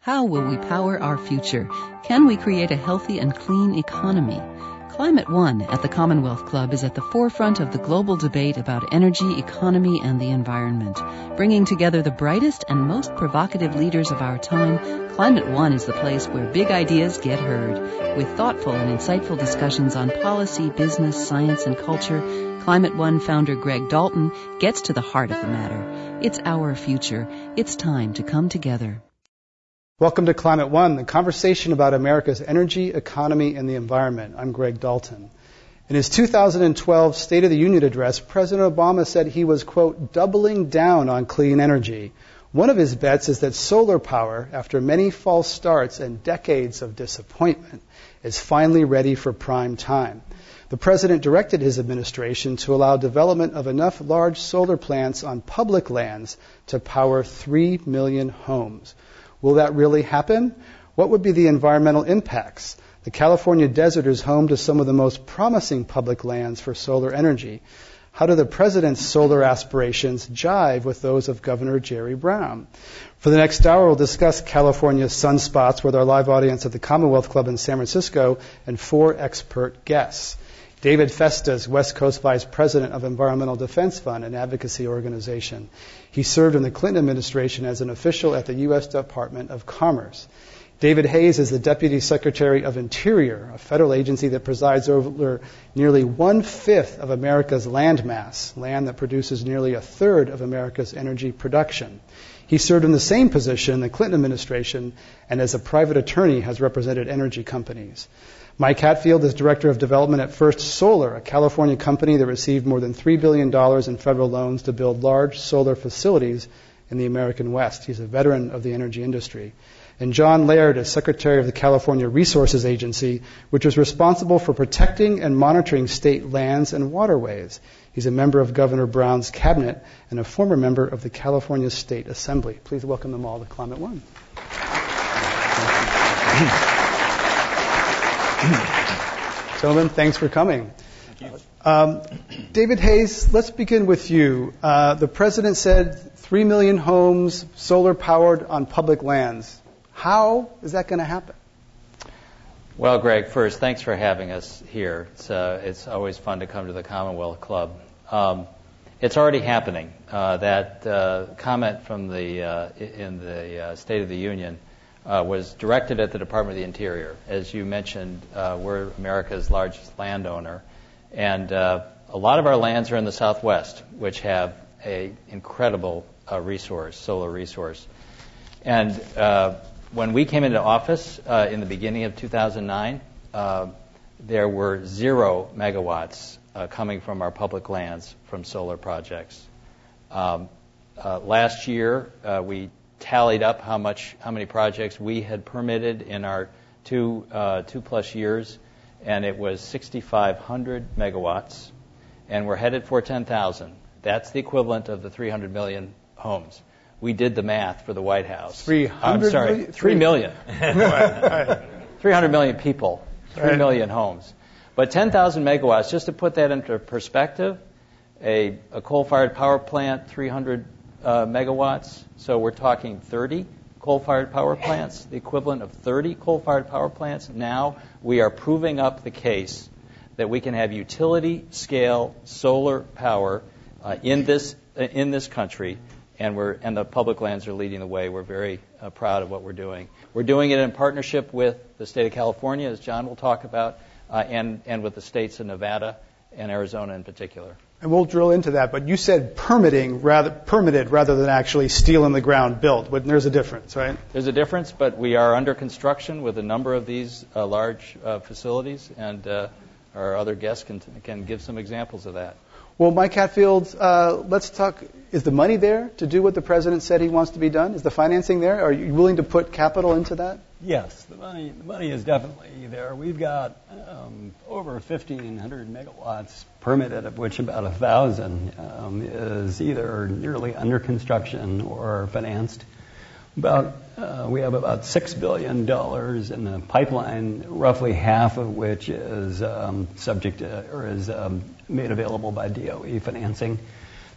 How will we power our future? Can we create a healthy and clean economy? Climate One at the Commonwealth Club is at the forefront of the global debate about energy, economy, and the environment. Bringing together the brightest and most provocative leaders of our time, Climate One is the place where big ideas get heard. With thoughtful and insightful discussions on policy, business, science, and culture, Climate One founder Greg Dalton gets to the heart of the matter. It's our future. It's time to come together. Welcome to Climate One, the conversation about America's energy, economy, and the environment. I'm Greg Dalton. In his 2012 State of the Union address, President Obama said he was, quote, doubling down on clean energy. One of his bets is that solar power, after many false starts and decades of disappointment, is finally ready for prime time. The president directed his administration to allow development of enough large solar plants on public lands to power 3 million homes. Will that really happen? What would be the environmental impacts? The California desert is home to some of the most promising public lands for solar energy. How do the president's solar aspirations jive with those of Governor Jerry Brown? For the next hour, we'll discuss California's sunspots with our live audience at the Commonwealth Club in San Francisco and 4 expert guests. David Festas, West Coast Vice President of Environmental Defense Fund, an advocacy organization. He served in the Clinton administration as an official at the U.S. Department of Commerce. David Hayes is the Deputy Secretary of Interior, a federal agency that presides over nearly 1/5 of America's land mass, land that produces nearly 1/3 of America's energy production. He served in the same position in the Clinton administration and as a private attorney has represented energy companies. Mike Hatfield is Director of Development at First Solar, a California company that received more than $3 billion in federal loans to build large solar facilities in the American West. He's a veteran of the energy industry. And John Laird is Secretary of the California Resources Agency, which is responsible for protecting and monitoring state lands and waterways. He's a member of Governor Brown's cabinet and a former member of the California State Assembly. Please welcome them all to Climate One. Gentlemen, thanks for coming. Thank you. David Hayes, let's begin with you. The president said 3 million homes solar powered on public lands. How is that going to happen? Well, Greg, first, thanks for having us here. It's always fun to come to the Commonwealth Club. It's already happening. That comment from in the State of the Union was directed at the Department of the Interior. As you mentioned, we're America's largest landowner, and a lot of our lands are in the Southwest, which have an incredible solar resource. And when we came into office in the beginning of 2009, there were 0 megawatts coming from our public lands from solar projects. Last year, we tallied up how many projects we had permitted in our 2+ years, and it was 6,500 megawatts, and we're headed for 10,000. That's the equivalent of the 300 million homes. We did the math for the White House. 3 million. 300 million people, 3 million homes. But 10,000 megawatts, just to put that into perspective, a coal-fired power plant, 300 megawatts. So we're talking 30 coal-fired power plants, the equivalent of 30 coal-fired power plants. Now we are proving up the case that we can have utility-scale solar power in this country, and the public lands are leading the way. We're very proud of what we're doing. We're doing it in partnership with the state of California, as John will talk about, and with the states of Nevada and Arizona in particular. And we'll drill into that, but you said permitted rather than actually steel in the ground built. But there's a difference, right? There's a difference, but we are under construction with a number of these large facilities, and our other guests can give some examples of that. Well, Mike Hatfield, let's talk. Is the money there to do what the president said he wants to be done? Is the financing there? Are you willing to put capital into that? Yes, the money is definitely there. We've got over 1,500 megawatts permitted, of which about 1,000 is either nearly under construction or financed. We have about $6 billion in the pipeline, roughly half of which is subject to, or is made available by DOE financing.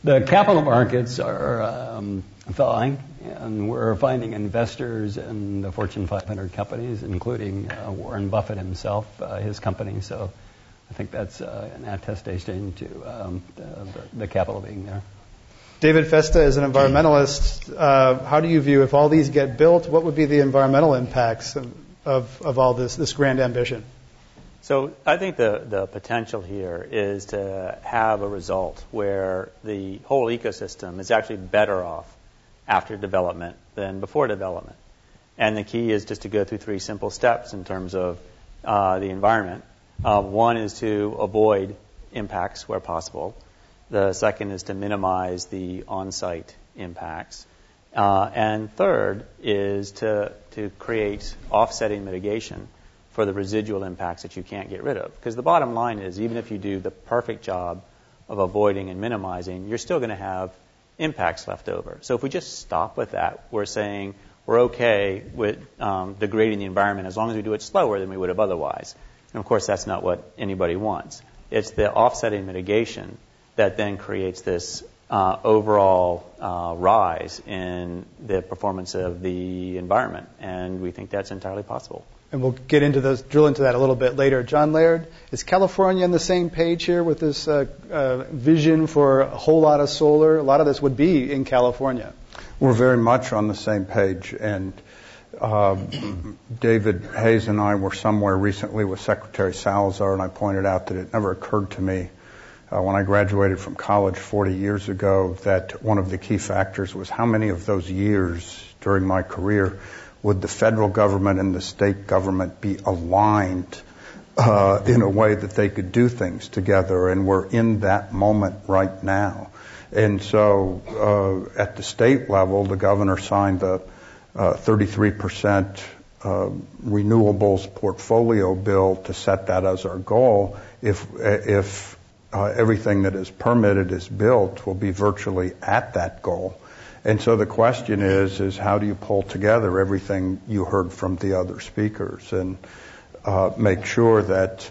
The capital markets are thawing, and we're finding investors in the Fortune 500 companies, including Warren Buffett himself, his company. So I think that's an attestation to the capital being there. David Festa is an environmentalist. How do you view, if all these get built, what would be the environmental impacts of all this grand ambition? So I think the potential here is to have a result where the whole ecosystem is actually better off after development than before development. And the key is just to go through 3 simple steps in terms of the environment. One is to avoid impacts where possible. The second is to minimize the on-site impacts. And third is to create offsetting mitigation for the residual impacts that you can't get rid of. Because the bottom line is, even if you do the perfect job of avoiding and minimizing, you're still going to have impacts left over. So if we just stop with that, we're saying we're okay with degrading the environment as long as we do it slower than we would have otherwise. And of course, that's not what anybody wants. It's the offsetting mitigation that then creates this overall rise in the performance of the environment. And we think that's entirely possible. And we'll get into those, drill into that a little bit later. John Laird, is California on the same page here with this vision for a whole lot of solar? A lot of this would be in California. We're very much on the same page. And David Hayes and I were somewhere recently with Secretary Salazar, and I pointed out that it never occurred to me when I graduated from college 40 years ago that one of the key factors was how many of those years during my career would the federal government and the state government be aligned in a way that they could do things together. And we're in that moment right now. And so at the state level, the governor signed the 33% renewables portfolio bill to set that as our goal. If everything that is permitted is built, we'll be virtually at that goal. And so the question is how do you pull together everything you heard from the other speakers and make sure that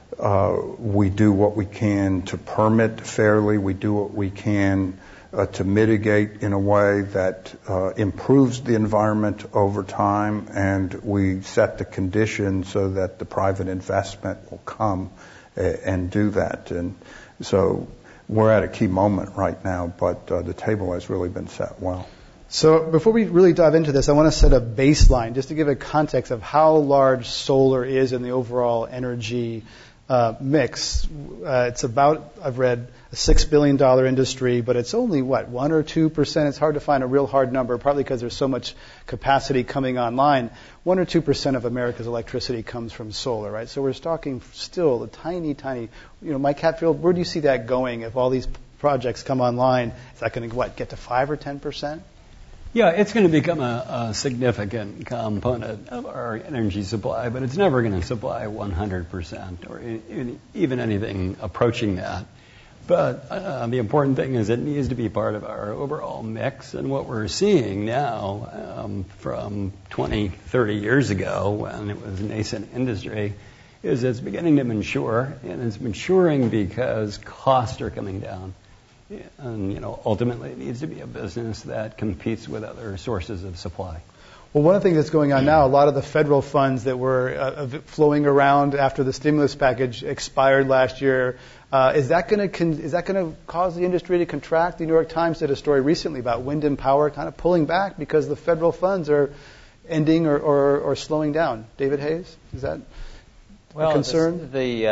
we do what we can to permit fairly, we do what we can to mitigate in a way that improves the environment over time, and we set the conditions so that the private investment will come and do that. And so we're at a key moment right now, but the table has really been set well. So before we really dive into this, I want to set a baseline just to give a context of how large solar is in the overall energy mix. It's about, I've read, a $6 billion industry, but it's only, 1 or 2%? It's hard to find a real hard number, partly because there's so much capacity coming online. 1 or 2% of America's electricity comes from solar, right? So we're talking still a tiny, Mike Hatfield, where do you see that going if all these projects come online? Is that going to, get to 5 or 10%? Yeah, it's going to become a significant component of our energy supply, but it's never going to supply 100% or even anything approaching that. But the important thing is it needs to be part of our overall mix. And what we're seeing now from 20, 30 years ago when it was a nascent industry is it's beginning to mature, and it's maturing because costs are coming down. And, ultimately it needs to be a business that competes with other sources of supply. Well, one of the things that's going on now, a lot of the federal funds that were flowing around after the stimulus package expired last year, is that going to cause the industry to contract? The New York Times did a story recently about wind and power kind of pulling back because the federal funds are ending or slowing down. David Hayes, is that a concern?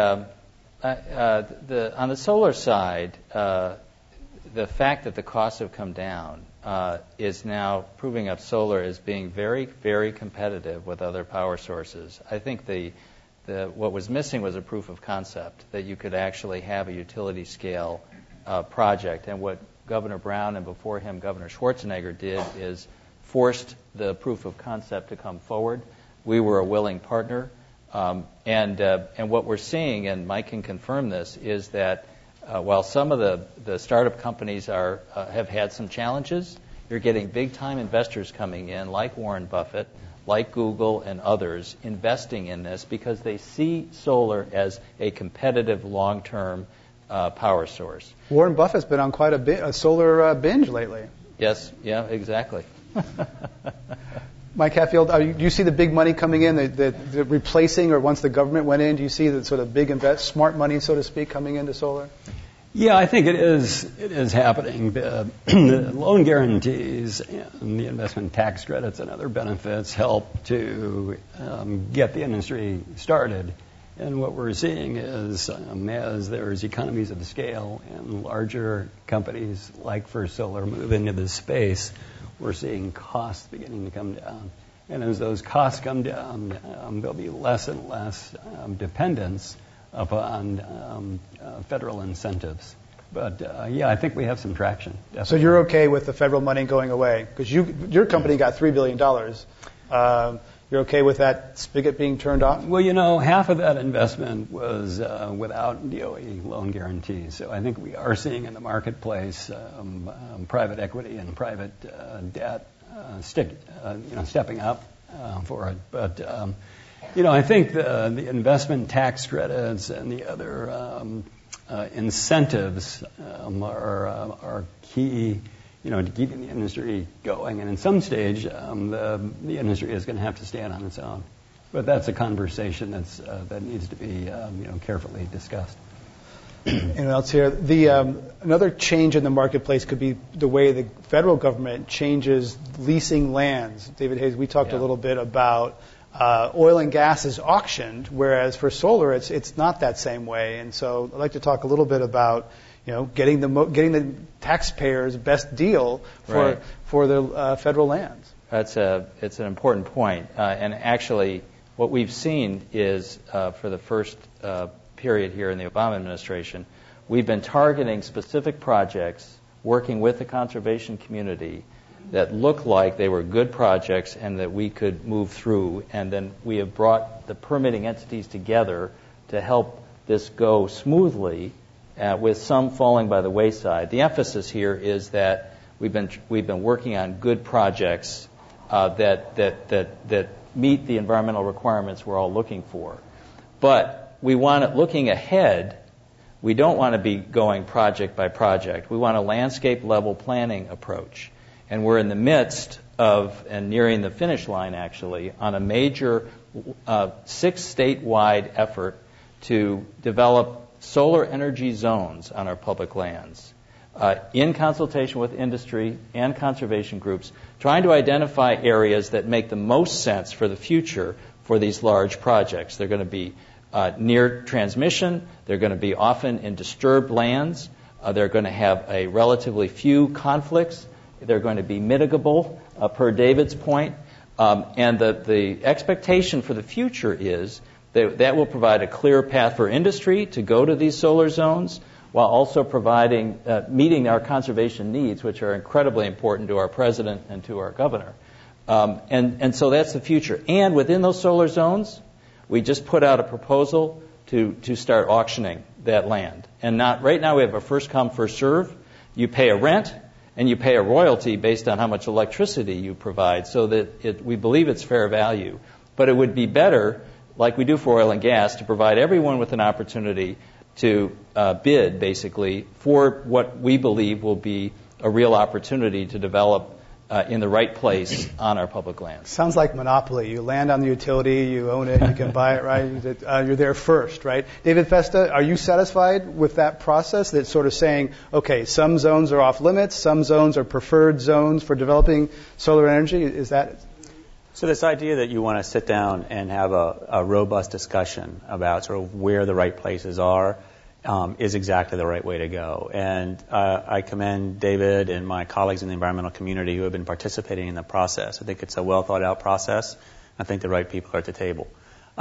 On the solar side, the fact that the costs have come down is now proving up solar as being very, very competitive with other power sources. I think what was missing was a proof of concept that you could actually have a utility scale project. And what Governor Brown and before him Governor Schwarzenegger did is forced the proof of concept to come forward. We were a willing partner. And what we're seeing, and Mike can confirm this, is that while some of the startup companies have had some challenges, you're getting big-time investors coming in, like Warren Buffett, like Google and others, investing in this because they see solar as a competitive long-term power source. Warren Buffett's been on quite a solar binge lately. Yes, yeah, exactly. Mike Hatfield, do you see the big money coming in, the replacing, or once the government went in, do you see the sort of big smart money, so to speak, coming into solar? Yeah, I think it is happening. The loan guarantees and the investment tax credits and other benefits help to get the industry started. And what we're seeing is as there's economies of scale and larger companies like First Solar move into this space, we're seeing costs beginning to come down. And as those costs come down, there'll be less and less dependence upon federal incentives. But, I think we have some traction. Definitely. So you're okay with the federal money going away? Because your company got $3 billion. You're okay with that spigot being turned off? Well, half of that investment was without DOE loan guarantees. So I think we are seeing in the marketplace private equity and private debt stepping up for it. But, I think the investment tax credits and the other incentives are key, to keeping the industry going. And in some stage, the industry is going to have to stand on its own. But that's a conversation that needs to be, carefully discussed. Anyone else here? Another change in the marketplace could be the way the federal government changes leasing lands. David Hayes, we talked a little bit about oil and gas is auctioned, whereas for solar, it's not that same way. And so I'd like to talk a little bit about getting the taxpayers' best deal for the federal lands. It's an important point. And actually, what we've seen is for the first period here in the Obama administration, we've been targeting specific projects, working with the conservation community that looked like they were good projects and that we could move through. And then we have brought the permitting entities together to help this go smoothly, with some falling by the wayside. The emphasis here is that we've been working on good projects that meet the environmental requirements we're all looking for. But we want it looking ahead. We don't want to be going project by project. We want a landscape level planning approach. And we're in the midst of, and nearing the finish line actually, on a major 6 statewide effort to develop solar energy zones on our public lands, in consultation with industry and conservation groups, trying to identify areas that make the most sense for the future for these large projects. They're going to be near transmission. They're going to be often in disturbed lands. They're going to have a relatively few conflicts. They're going to be mitigable, per David's point. And the expectation for the future is that will provide a clear path for industry to go to these solar zones, while also providing, meeting our conservation needs, which are incredibly important to our president and to our governor. And so that's the future. And within those solar zones, we just put out a proposal to start auctioning that land. And right now we have a first come, first serve. You pay a rent, and you pay a royalty based on how much electricity you provide, so that we believe it's fair value. But it would be better, like we do for oil and gas, to provide everyone with an opportunity to bid, basically, for what we believe will be a real opportunity to develop in the right place on our public lands. Sounds like monopoly. You land on the utility, you own it, you can buy it, right? You're there first, right? David Festa, are you satisfied with that process that's sort of saying, okay, some zones are off limits, some zones are preferred zones for developing solar energy? Is that... So this idea that you want to sit down and have a robust discussion about sort of where the right places are is exactly the right way to go. And I commend David and my colleagues in the environmental community who have been participating in the process. I think it's a well thought out process. I think the right people are at the table.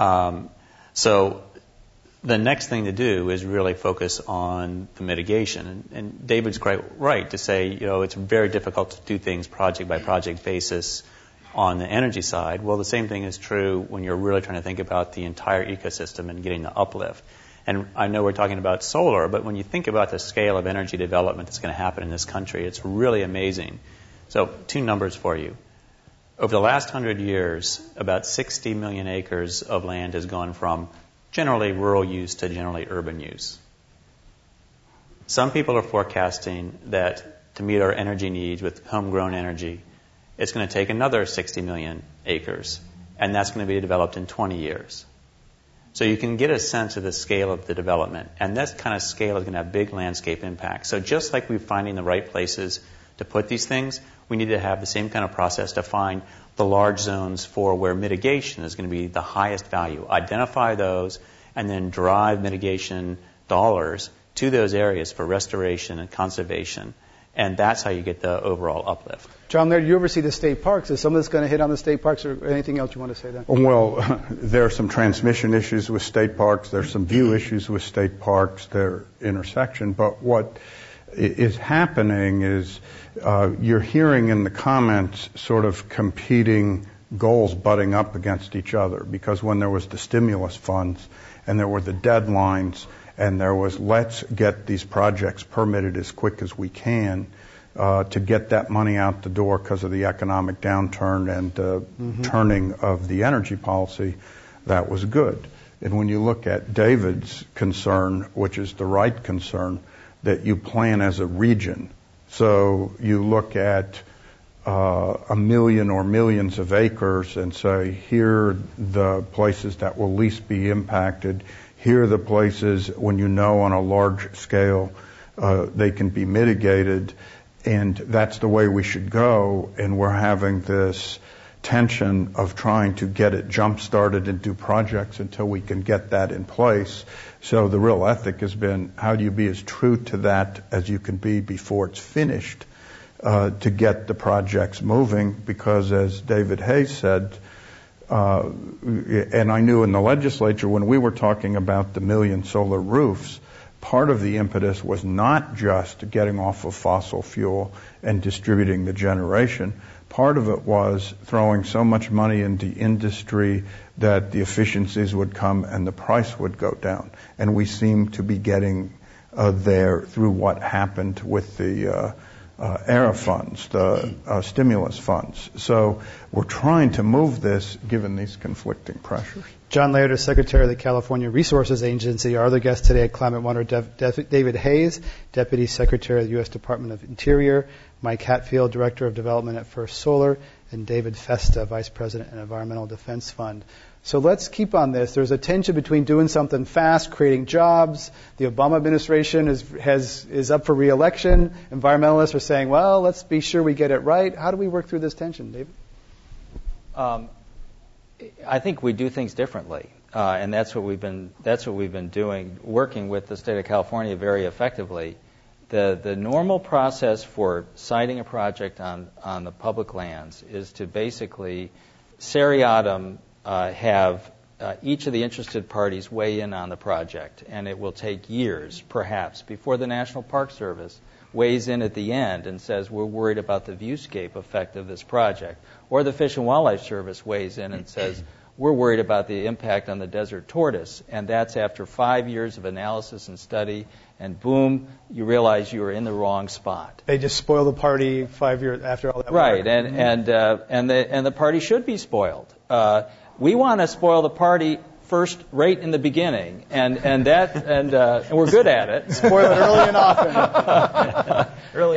So the next thing to do is really focus on the mitigation. And David's quite right to say, it's very difficult to do things project by project basis on the energy side. Well, the same thing is true when you're really trying to think about the entire ecosystem and getting the uplift. And I know we're talking about solar, but when you think about the scale of energy development that's going to happen in this country, it's really amazing. So 2 numbers for you. Over the last 100 years, about 60 million acres of land has gone from generally rural use to generally urban use. Some people are forecasting that to meet our energy needs with homegrown energy, it's going to take another 60 million acres, and that's going to be developed in 20 years. So you can get a sense of the scale of the development, and that kind of scale is going to have big landscape impacts. So just like we're finding the right places to put these things, we need to have the same kind of process to find the large zones for where mitigation is going to be the highest value. Identify those and then drive mitigation dollars to those areas for restoration and conservation. And that's how you get the overall uplift. John Laird, you oversee the state parks. Is some of this going to hit on the state parks or anything else you want to say there? Well, there are some transmission issues with state parks. There's some view issues with state parks. They're intersection. But what is happening is you're hearing in the comments sort of competing goals butting up against each other, because when there was the stimulus funds and there were the deadlines and there was let's get these projects permitted as quick as we can to get that money out the door because of the economic downturn and turning of the energy policy, that was good. And when you look at David's concern, which is the right concern, that you plan as a region. So you look at a million or millions of acres and say, here are the places that will least be impacted. Here are the places, when you know on a large scale, they can be mitigated. And that's the way we should go. And we're having this tension of trying to get it jump-started and do projects until we can get that in place. So the real ethic has been, how do you be as true to that as you can be before it's finished to get the projects moving? Because as David Hayes said, and I knew in the legislature when we were talking about the million solar roofs, part of the impetus was not just getting off of fossil fuel and distributing the generation. Part of it was throwing so much money into industry that the efficiencies would come and the price would go down. And we seem to be getting there through what happened with the ERA funds, the stimulus funds. So we're trying to move this given these conflicting pressures. John Laird is Secretary of the California Resources Agency. Our other guests today at Climate One are David Hayes, Deputy Secretary of the U.S. Department of Interior, Mike Hatfield, Director of Development at First Solar, and David Festa, Vice President at Environmental Defense Fund. So let's keep on this. There's a tension between doing something fast, creating jobs. The Obama administration is up for re-election. Environmentalists are saying, well, let's be sure we get it right. How do we work through this tension, David? I think we do things differently, and that's what we've been doing, working with the state of California very effectively. The normal process for siting a project on the public lands is to basically seriatim have each of the interested parties weigh in on the project, and it will take years, perhaps, before the National Park Service weighs in at the end and says, we're worried about the viewscape effect of this project. Or the Fish and Wildlife Service weighs in and says, we're worried about the impact on the desert tortoise. And that's after 5 years of analysis and study, and boom, you realize you were in the wrong spot. They just spoil the party 5 years after all that right, work. and the party should be spoiled. We want to spoil the party first, right in the beginning, and we're good at it. Spoil it early and often.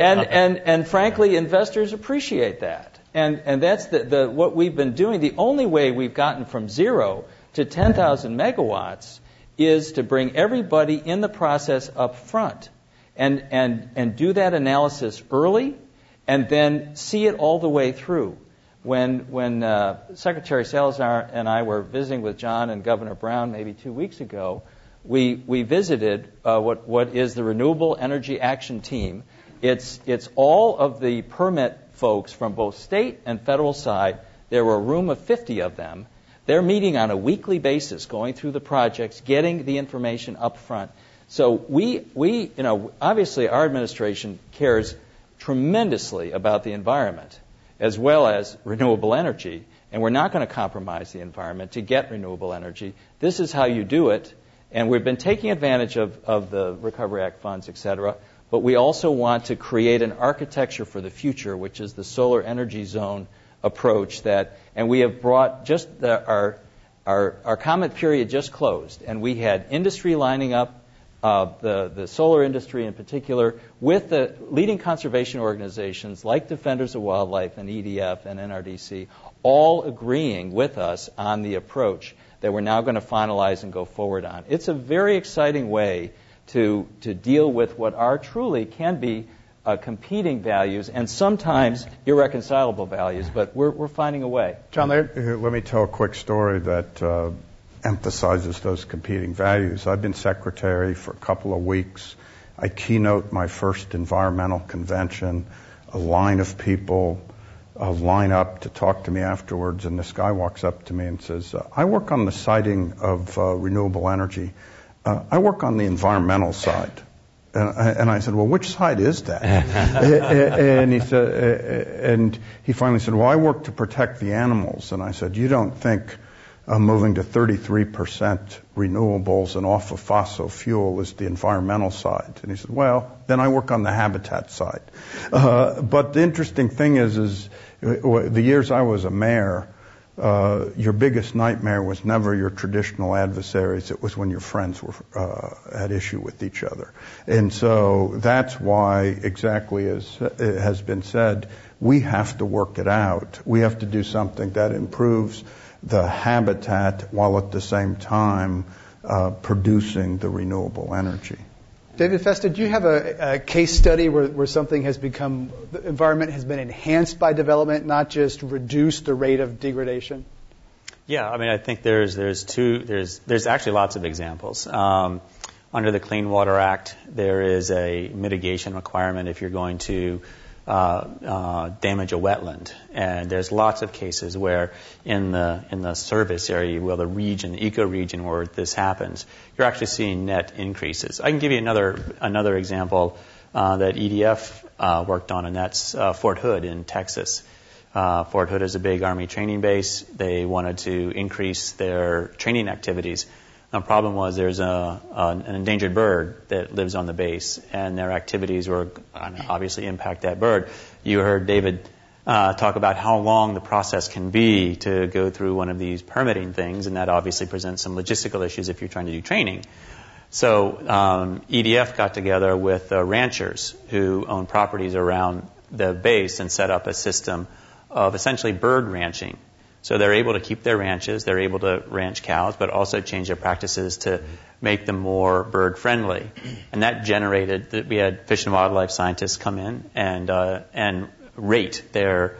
And frankly, investors appreciate that. And that's what we've been doing. The only way we've gotten from 0 to 10,000 megawatts is to bring everybody in the process up front and do that analysis early and then see it all the way through. When Secretary Salazar and I were visiting with John and Governor Brown maybe 2 weeks ago, we visited what is the Renewable Energy Action Team. It's all of the permit folks from both state and federal side. There were a room of 50 of them. They're meeting on a weekly basis, going through the projects, getting the information up front. So we obviously our administration cares tremendously about the environment as well as renewable energy, and we're not going to compromise the environment to get renewable energy. This is how you do it, and we've been taking advantage of the Recovery Act funds, et cetera, but we also want to create an architecture for the future, which is the solar energy zone approach and we have brought our comment period just closed, and we had industry lining up, the solar industry in particular, with the leading conservation organizations like Defenders of Wildlife and EDF and NRDC, all agreeing with us on the approach that we're now going to finalize and go forward on. It's a very exciting way to deal with what are truly can be competing values and sometimes irreconcilable values, but we're finding a way. John Laird? Let me tell a quick story that emphasizes those competing values. I've been secretary for a couple of weeks. I keynote my first environmental convention. A line of people line up to talk to me afterwards, and this guy walks up to me and says, I work on the siting of renewable energy. I work on the environmental side. And I said, well, which side is that? And he said, and he finally said, well, I work to protect the animals. And I said, you don't think moving to 33% renewables and off of fossil fuel is the environmental side? And he said, well, then I work on the habitat side. But the interesting thing is the years I was a mayor, your biggest nightmare was never your traditional adversaries. It was when your friends were at issue with each other. And so that's why, exactly as it has been said, we have to work it out. We have to do something that improves the habitat while at the same time producing the renewable energy. David Festa, do you have a case study where something has become, the environment has been enhanced by development, not just reduced the rate of degradation? Yeah, I mean, I think there's actually lots of examples. Under the Clean Water Act, there is a mitigation requirement if you're going to damage a wetland, and there's lots of cases where in the service area, the region, the ecoregion where this happens, you're actually seeing net increases. I can give you another example that EDF worked on, and that's Fort Hood in Texas. Fort Hood is a big Army training base. They wanted to increase their training activities. The problem was there's an endangered bird that lives on the base, and their activities were obviously impact that bird. You heard David talk about how long the process can be to go through one of these permitting things, and that obviously presents some logistical issues if you're trying to do training. So EDF got together with ranchers who own properties around the base and set up a system of essentially bird ranching. So they're able to keep their ranches, they're able to ranch cows, but also change their practices to make them more bird friendly. And that generated, we had fish and wildlife scientists come in and rate their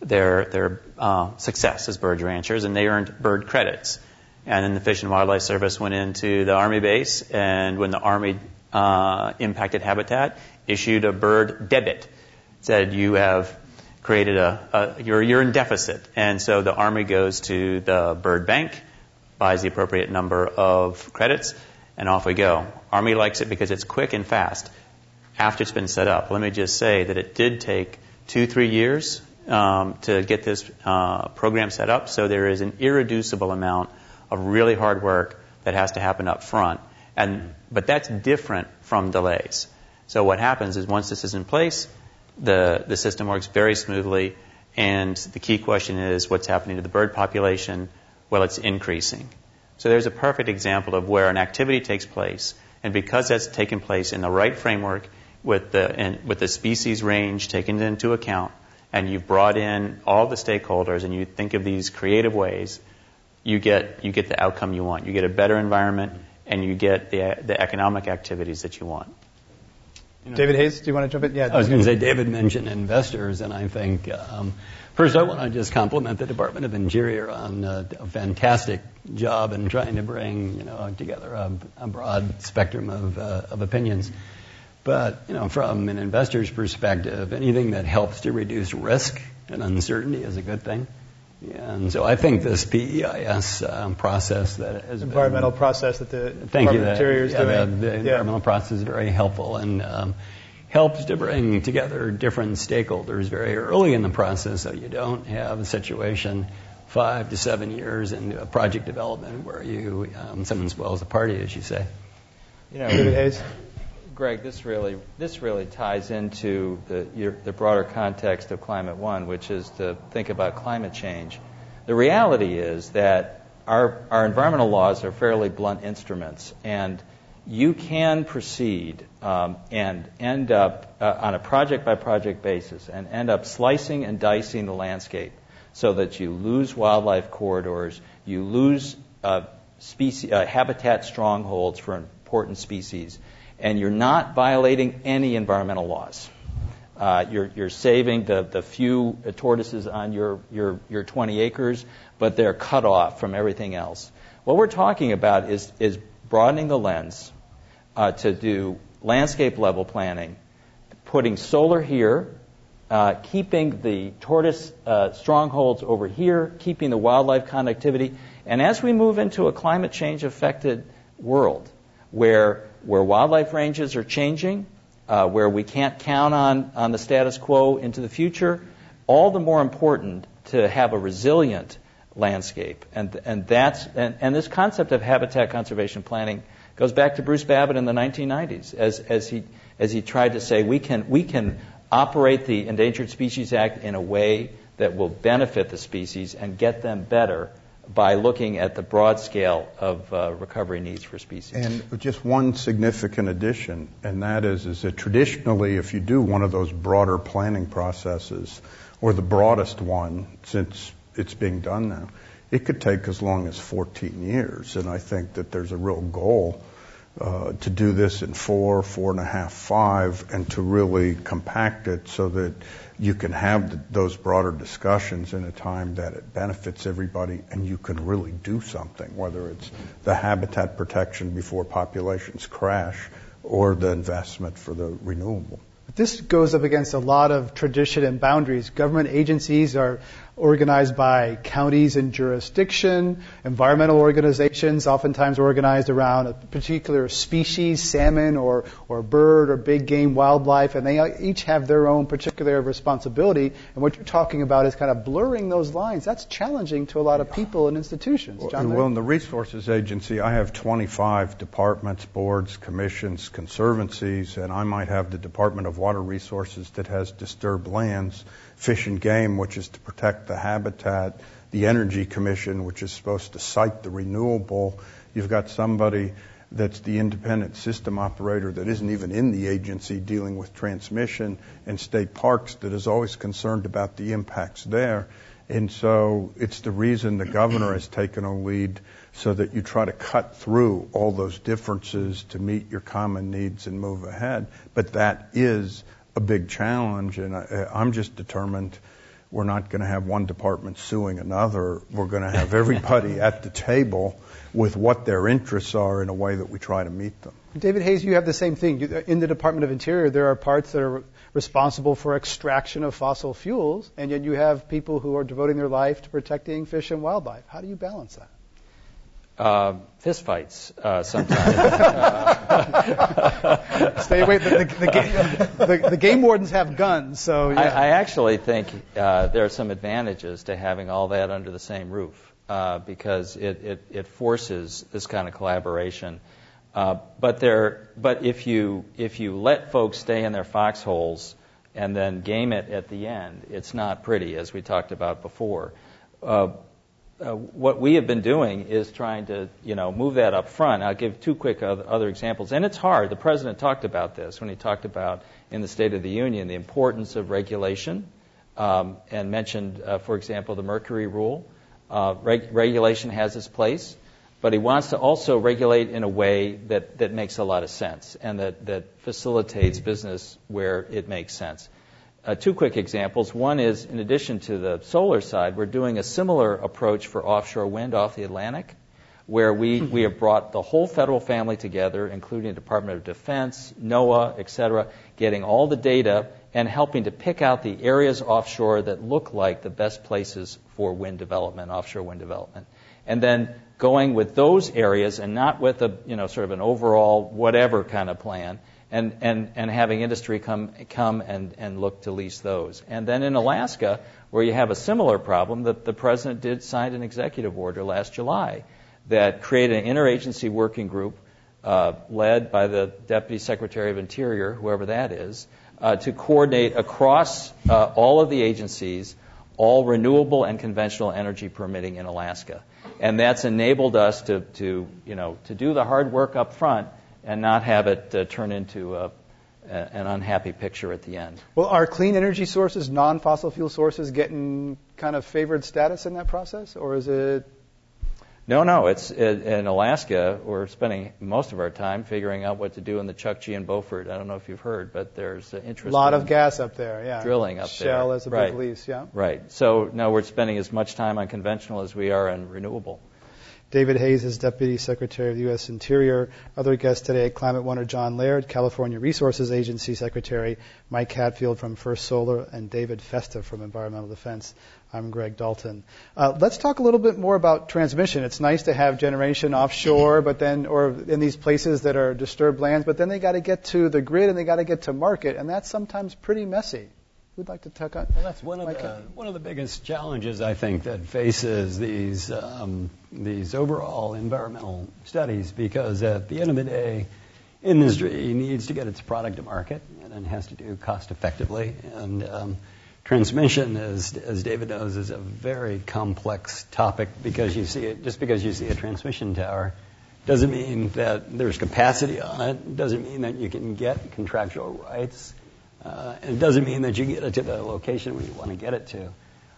success as bird ranchers, and they earned bird credits. And then the Fish and Wildlife Service went into the Army base, and when the Army impacted habitat, issued a bird debit. Said you have created you're in deficit. And so the Army goes to the bird bank, buys the appropriate number of credits, and off we go. Army likes it because it's quick and fast after it's been set up. Let me just say that it did take 2-3 years to get this program set up, so there is an irreducible amount of really hard work that has to happen up front. But that's different from delays. So what happens is once this is in place, the system works very smoothly, and the key question is what's happening to the bird population? Well, it's increasing. So there's a perfect example of where an activity takes place, and because that's taken place in the right framework with the species range taken into account, and you've brought in all the stakeholders, and you think of these creative ways, you get the outcome you want. You get a better environment, and you get the economic activities that you want. David Hayes, do you want to jump in? Yeah. I was going to say, David mentioned investors, and I think, first I want to just compliment the Department of Interior on a fantastic job in trying to bring, together a broad spectrum of opinions. But, from an investor's perspective, anything that helps to reduce risk and uncertainty is a good thing. And so I think this PEIS process that has environmental process that the Department of Interior is doing. The environmental process is very helpful and helps to bring together different stakeholders very early in the process, so you don't have a situation 5 to 7 years into a project development where someone spoils the party, as you say. David Hayes. Greg, this really ties into the broader context of Climate One, which is to think about climate change. The reality is that our environmental laws are fairly blunt instruments, and you can proceed and end up on a project-by-project basis and end up slicing and dicing the landscape so that you lose wildlife corridors, you lose habitat strongholds for important species, and you're not violating any environmental laws. You're saving the few tortoises on your 20 acres, but they're cut off from everything else. What we're talking about is broadening the lens to do landscape level planning, putting solar here, keeping the tortoise strongholds over here, keeping the wildlife connectivity. And as we move into a climate change affected world where wildlife ranges are changing, where we can't count on the status quo into the future, all the more important to have a resilient landscape. And this concept of habitat conservation planning goes back to Bruce Babbitt in the 1990s as he tried to say we can operate the Endangered Species Act in a way that will benefit the species and get them better by looking at the broad scale of recovery needs for species. And just one significant addition, and that is that traditionally, if you do one of those broader planning processes, or the broadest one since it's being done now, it could take as long as 14 years. And I think that there's a real goal to do this in 4.5, 5, and to really compact it so that you can have those broader discussions in a time that it benefits everybody and you can really do something, whether it's the habitat protection before populations crash or the investment for the renewable. This goes up against a lot of tradition and boundaries. Government agencies are organized by counties and jurisdiction. Environmental organizations oftentimes organized around a particular species, salmon or bird or big game wildlife, and they each have their own particular responsibility. And what you're talking about is kind of blurring those lines. That's challenging to a lot of people and institutions. John Well, in the Resources Agency, I have 25 departments, boards, commissions, conservancies, and I might have the Department of Water Resources that has disturbed lands, Fish and Game, which is to protect the habitat, the Energy Commission, which is supposed to cite the renewable. You've got somebody that's the independent system operator that isn't even in the agency dealing with transmission, and state parks that is always concerned about the impacts there. And so it's the reason the governor has taken a lead so that you try to cut through all those differences to meet your common needs and move ahead. But that is a big challenge, and I'm just determined we're not going to have one department suing another. We're going to have everybody at the table with what their interests are in a way that we try to meet them. David Hayes, you have the same thing. In the Department of Interior, there are parts that are responsible for extraction of fossil fuels, and yet you have people who are devoting their life to protecting fish and wildlife. How do you balance that? Fist fights sometimes. Stay away. The game wardens have guns, so yeah. I actually think there are some advantages to having all that under the same roof because it forces this kind of collaboration. But if you let folks stay in their foxholes and then game it at the end, it's not pretty, as we talked about before. What we have been doing is trying to, move that up front. I'll give two quick other examples. And it's hard. The president talked about this when he talked about, in the State of the Union, the importance of regulation and mentioned, for example, the mercury rule. Regulation has its place, but he wants to also regulate in a way that makes a lot of sense and that facilitates business where it makes sense. Two quick examples. One is, in addition to the solar side, we're doing a similar approach for offshore wind off the Atlantic, where we have brought the whole federal family together, including the Department of Defense, NOAA, et cetera, getting all the data and helping to pick out the areas offshore that look like the best places for wind development, offshore wind development. And then going with those areas and not with a, sort of an overall whatever kind of plan, and having industry come and look to lease those. And then in Alaska, where you have a similar problem, the president did sign an executive order last July that created an interagency working group led by the Deputy Secretary of Interior, whoever that is, to coordinate across all of the agencies all renewable and conventional energy permitting in Alaska. And that's enabled us to do the hard work up front and not have it turn into an unhappy picture at the end. Well, are clean energy sources, non-fossil fuel sources, getting kind of favored status in that process, or is it? No. It's in Alaska. We're spending most of our time figuring out what to do in the Chukchi and Beaufort. I don't know if you've heard, but there's interest. A lot of gas up there, yeah. Drilling up there. Shell has a big lease, yeah. Right. So now we're spending as much time on conventional as we are on renewable. David Hayes is Deputy Secretary of the U.S. Interior. Other guests today at Climate One are John Laird, California Resources Agency Secretary, Mike Hatfield from First Solar, and David Festa from Environmental Defense. I'm Greg Dalton. Let's talk a little bit more about transmission. It's nice to have generation offshore, but then, or in these places that are disturbed lands, but then they got to get to the grid and they got to get to market, and that's sometimes pretty messy. Who'd like to talk on? Well, that's one of the biggest challenges I think that faces these overall environmental studies, because at the end of the day, industry needs to get its product to market, and it has to do cost effectively. And transmission, as David knows, is a very complex topic, because just because you see a transmission tower doesn't mean that there's capacity on it. Doesn't mean that you can get contractual rights. And it doesn't mean that you get it to the location where you want to get it to.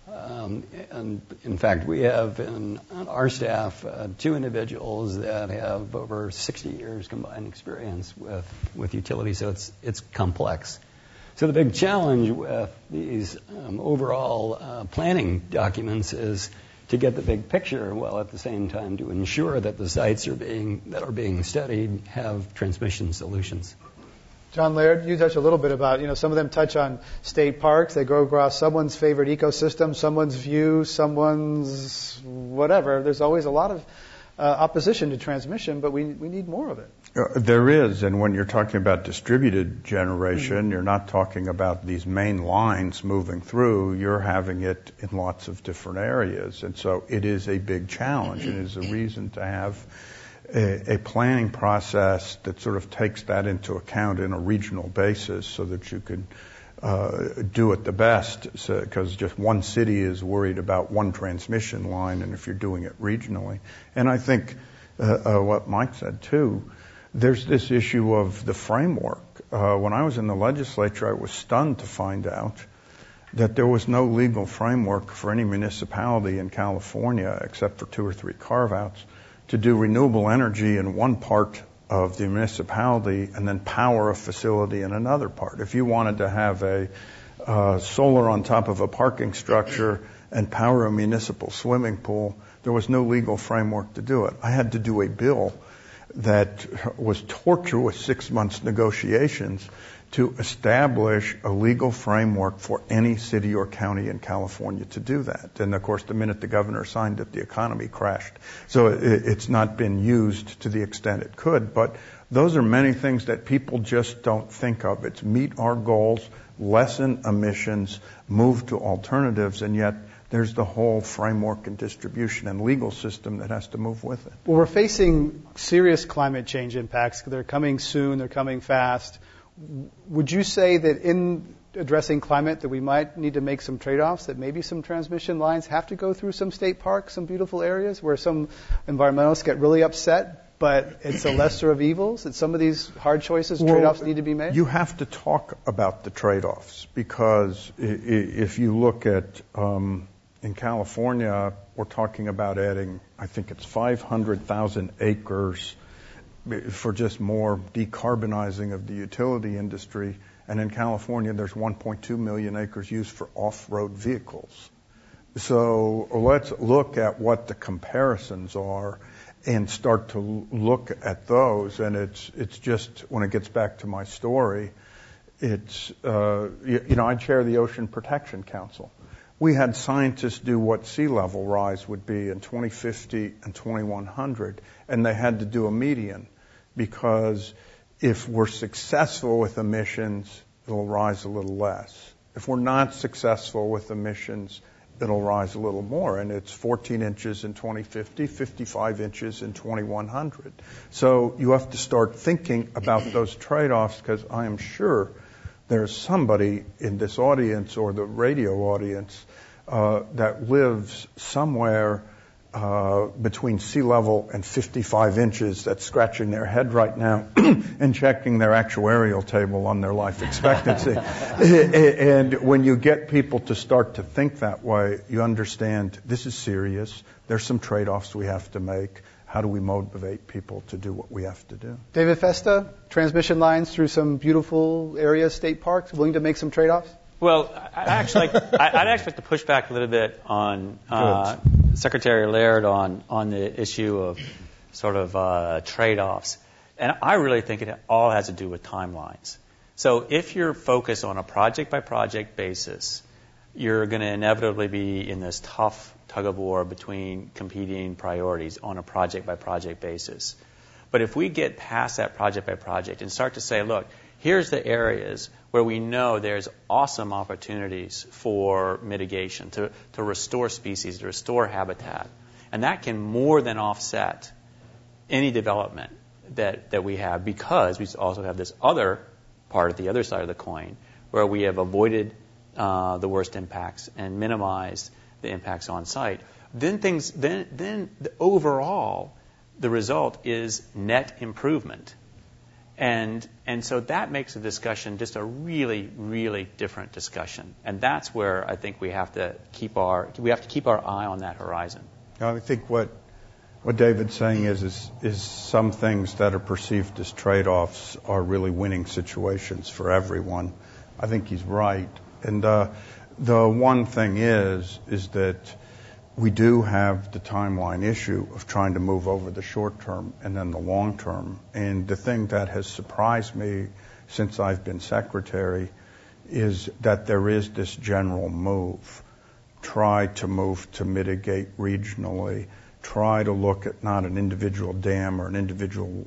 And in fact, we have on our staff 2 individuals that have over 60 years combined experience with utilities, so it's complex. So the big challenge with these overall planning documents is to get the big picture, while at the same time to ensure that the sites that are being studied have transmission solutions. John Laird, you touched a little bit about, some of them touch on state parks. They go across someone's favorite ecosystem, someone's view, someone's whatever. There's always a lot of opposition to transmission, but we need more of it. There is, and when you're talking about distributed generation, you're not talking about these main lines moving through. You're having it in lots of different areas, and so it is a big challenge, and it is a reason to have a planning process that sort of takes that into account in a regional basis, so that you can do it the best, because just one city is worried about one transmission line, and if you're doing it regionally. And I think what Mike said too, there's this issue of the framework. When I was in the legislature, I was stunned to find out that there was no legal framework for any municipality in California, except for 2 or 3 carve-outs, to do renewable energy in one part of the municipality and then power a facility in another part. If you wanted to have a solar on top of a parking structure and power a municipal swimming pool, there was no legal framework to do it. I had to do a bill that was torture with 6 months negotiations to establish a legal framework for any city or county in California to do that. And of course, the minute the governor signed it, the economy crashed. So it's not been used to the extent it could. But those are many things that people just don't think of. It's meet our goals, lessen emissions, move to alternatives, and yet there's the whole framework and distribution and legal system that has to move with it. Well, we're facing serious climate change impacts. They're coming soon. They're coming fast. Would you say that in addressing climate that we might need to make some trade-offs, that maybe some transmission lines have to go through some state parks, some beautiful areas where some environmentalists get really upset, but it's a lesser of evils, that some of these hard choices, trade-offs need to be made? You have to talk about the trade-offs, because if you look at in California, we're talking about adding, I think it's 500,000 acres for just more decarbonizing of the utility industry. And in California, there's 1.2 million acres used for off-road vehicles. So let's look at what the comparisons are and start to look at those. And it's just, when it gets back to my story, it's, I chair the Ocean Protection Council. We had scientists do what sea level rise would be in 2050 and 2100, and they had to do a median, because if we're successful with emissions, it'll rise a little less. If we're not successful with emissions, it'll rise a little more, and it's 14 inches in 2050, 55 inches in 2100. So you have to start thinking about those trade-offs, because I am sure there's somebody in this audience or the radio audience that lives somewhere between sea level and 55 inches that's scratching their head right now and checking their actuarial table on their life expectancy. And when you get people to start to think that way, you understand this is serious. There's some trade-offs we have to make. How do we motivate people to do what we have to do? David Festa, transmission lines through some beautiful areas, state parks, willing to make some trade-offs? Well, I'd actually like to push back a little bit on Secretary Laird on the issue of sort of trade-offs. And I really think it all has to do with timelines. So if you're focused on a project-by-project basis, you're going to inevitably be in this tough tug-of-war between competing priorities on a project-by-project basis. But if we get past that project-by-project and start to say, look, here's the areas where we know there's awesome opportunities for mitigation, to restore species, to restore habitat. And that can more than offset any development that we have, because we also have this other part at the other side of the coin where we have avoided the worst impacts and minimized the impacts on site. Then overall, the result is net improvement. And so that makes the discussion just a really, really different discussion. And that's where I think we have to keep our eye on that horizon. I think what David's saying is some things that are perceived as trade-offs are really winning situations for everyone. I think he's right. And the one thing is that we do have the timeline issue of trying to move over the short term and then the long term. And the thing that has surprised me since I've been secretary is that there is this general move. Try to move to mitigate regionally. Try to look at not an individual dam or an individual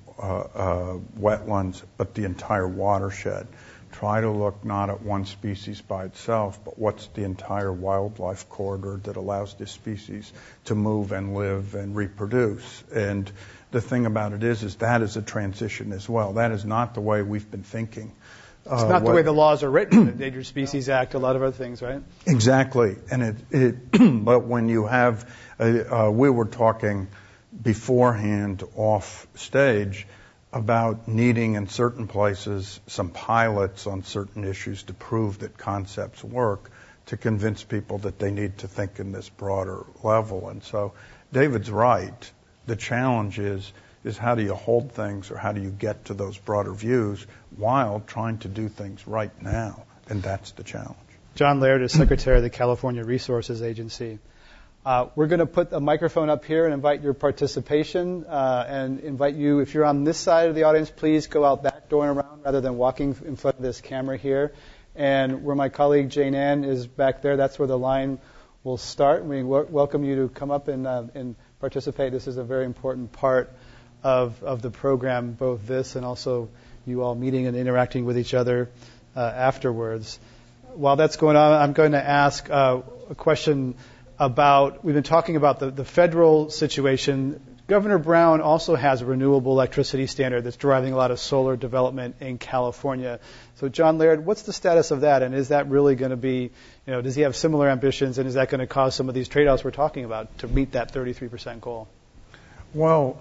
wetlands, but the entire watershed. Try to look not at one species by itself, but what's the entire wildlife corridor that allows this species to move and live and reproduce. And the thing about it is that is a transition as well. That is not the way we've been thinking. It's not the way the laws are written, the Endangered Species Act, a lot of other things, right? Exactly. And but when you have, we were talking beforehand off stage about needing in certain places some pilots on certain issues to prove that concepts work, to convince people that they need to think in this broader level. And so David's right. The challenge is how do you hold things, or how do you get to those broader views while trying to do things right now? And that's the challenge. John Laird is Secretary of the California Resources Agency. We're going to put a microphone up here and invite your participation, and invite you, if you're on this side of the audience, please go out that door and around rather than walking in front of this camera here. And where my colleague Jane Ann is back there, that's where the line will start. We welcome you to come up and participate. This is a very important part of the program, both this and also you all meeting and interacting with each other afterwards. While that's going on, I'm going to ask a question about, we've been talking about the federal situation. Governor Brown also has a renewable electricity standard that's driving a lot of solar development in California. So John Laird, what's the status of that? And is that really going to be, does he have similar ambitions, and is that going to cause some of these trade-offs we're talking about to meet that 33% goal? Well,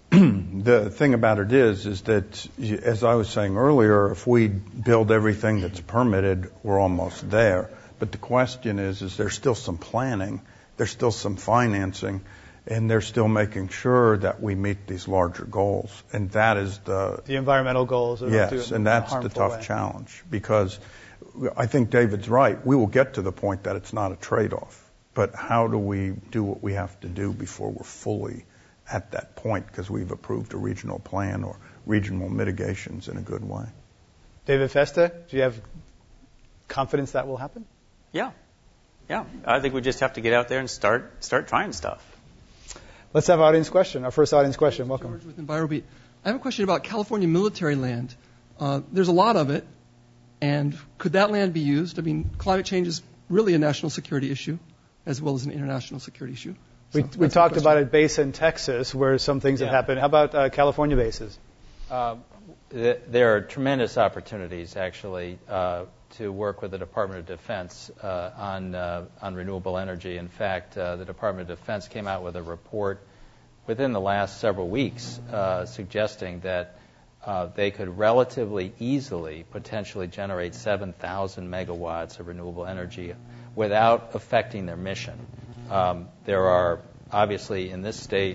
the thing about it is that, as I was saying earlier, if we build everything that's permitted, we're almost there. But the question is there's still some planning, there's still some financing, and they're still making sure that we meet these larger goals. And that is the environmental goals. Yes, and that's the tough challenge, because I think David's right. We will get to the point that it's not a trade-off. But how do we do what we have to do before we're fully at that point, because we've approved a regional plan or regional mitigations in a good way? David Festa, do you have confidence that will happen? Yeah. I think we just have to get out there and start trying stuff. Let's have audience question. Our first audience question. Welcome. George with EnviroBeat. I have a question about California military land. There's a lot of it, and could that land be used? I mean, climate change is really a national security issue as well as an international security issue. So we talked about a base in Texas where some things have happened. How about California bases? There are tremendous opportunities, actually, to work with the Department of Defense on renewable energy. In fact, the Department of Defense came out with a report within the last several weeks suggesting that they could relatively easily potentially generate 7,000 megawatts of renewable energy without affecting their mission. There are obviously in this state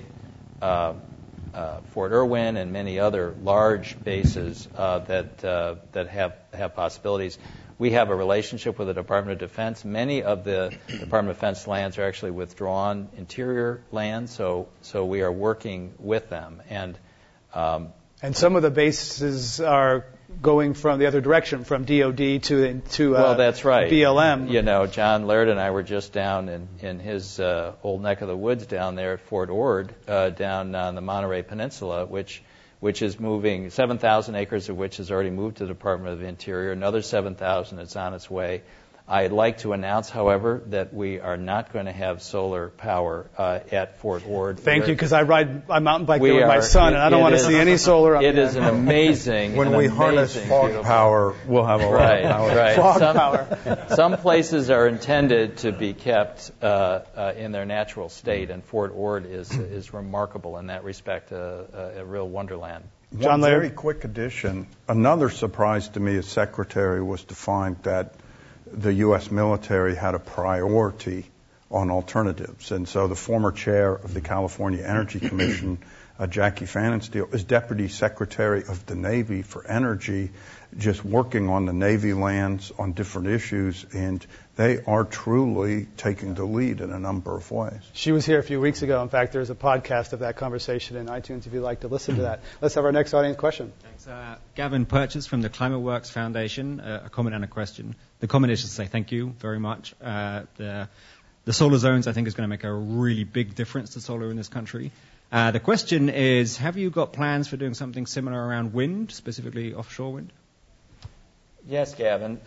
Fort Irwin and many other large bases that have possibilities. We have a relationship with the Department of Defense. Many of the Department of Defense lands are actually withdrawn interior lands, so we are working with them. And some of the bases are going from the other direction, from DOD to well, that's right. BLM. You know, John Laird and I were just down in his old neck of the woods down there at Fort Ord, down on the Monterey Peninsula, which is moving 7,000 acres of which has already moved to the Department of the Interior. Another 7,000 is on its way. I'd like to announce, however, that we are not going to have solar power at Fort Ord. Thank you, because I mountain bike there with my son, and I don't want to see any solar up there. It is an amazing When we harness fog power, we'll have a lot of power. Right. Fog power. Some places are intended to be kept in their natural state, and Fort Ord is remarkable in that respect, a real wonderland. One very quick addition. Another surprise to me as Secretary was to find that the U.S. military had a priority on alternatives. And so the former chair of the California Energy Commission, Jackie Pfannenstiel, is Deputy Secretary of the Navy for Energy, just working on the Navy lands on different issues, and they are truly taking the lead in a number of ways. She was here a few weeks ago. In fact, there's a podcast of that conversation in iTunes if you'd like to listen to that. Let's have our next audience question. Thanks. Gavin Purchase from the Climate Works Foundation. A comment and a question. The comment is to say thank you very much. The solar zones, I think, is going to make a really big difference to solar in this country. The question is, have you got plans for doing something similar around wind, specifically offshore wind? Yes, Gavin.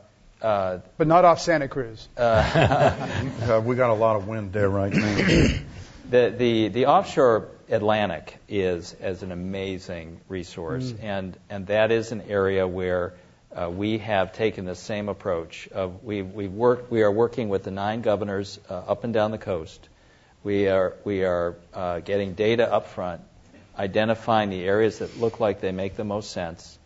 But not off Santa Cruz. We got a lot of wind there right now. The offshore Atlantic is an amazing resource, and that is an area where we have taken the same approach. We are working with the 9 governors up and down the coast. We are getting data up front, identifying the areas that look like they make the most sense,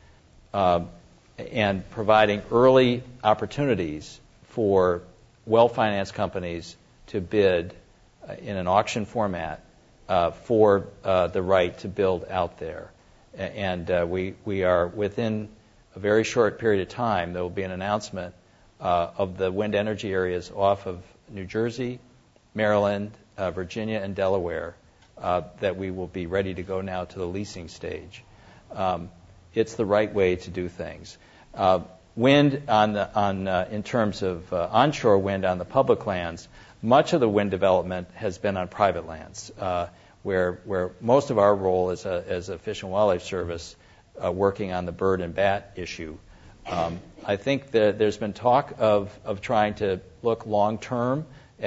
and providing early opportunities for well-financed companies to bid in an auction format for the right to build out there. And we are within a very short period of time, there will be an announcement of the wind energy areas off of New Jersey, Maryland, Virginia, and Delaware that we will be ready to go now to the leasing stage. It's the right way to do things. Wind in terms of onshore wind on the public lands, much of the wind development has been on private lands, where most of our role as a Fish and Wildlife Service working on the bird and bat issue. I think that there's been talk of trying to look long term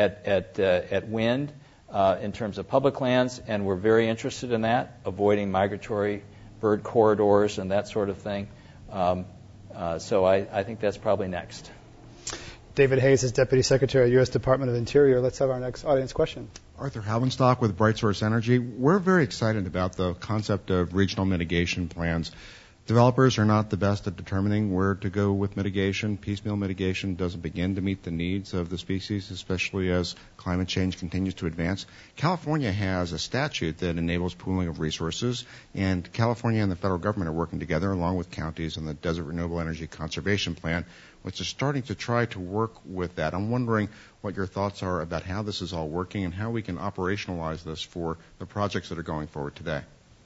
at wind in terms of public lands, and we're very interested in that, avoiding migratory bird corridors and that sort of thing. So I think that's probably next. David Hayes is Deputy Secretary, U.S. Department of Interior. Let's have our next audience question. Arthur Halvenstock with Bright Source Energy. We're very excited about the concept of regional mitigation plans. Developers are not the best at determining where to go with mitigation. Piecemeal mitigation doesn't begin to meet the needs of the species, especially as climate change continues to advance. California has a statute that enables pooling of resources, and California and the federal government are working together along with counties and the Desert Renewable Energy Conservation Plan, which is starting to try to work with that. I'm wondering what your thoughts are about how this is all working and how we can operationalize this for the projects that are going forward today.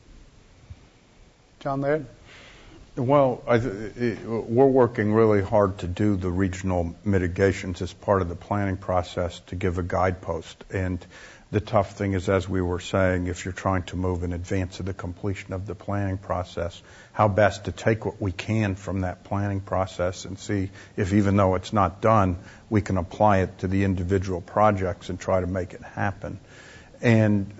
John Laird? Well, we're working really hard to do the regional mitigations as part of the planning process to give a guidepost. And the tough thing is, as we were saying, if you're trying to move in advance of the completion of the planning process, how best to take what we can from that planning process and see if, even though it's not done, we can apply it to the individual projects and try to make it happen. And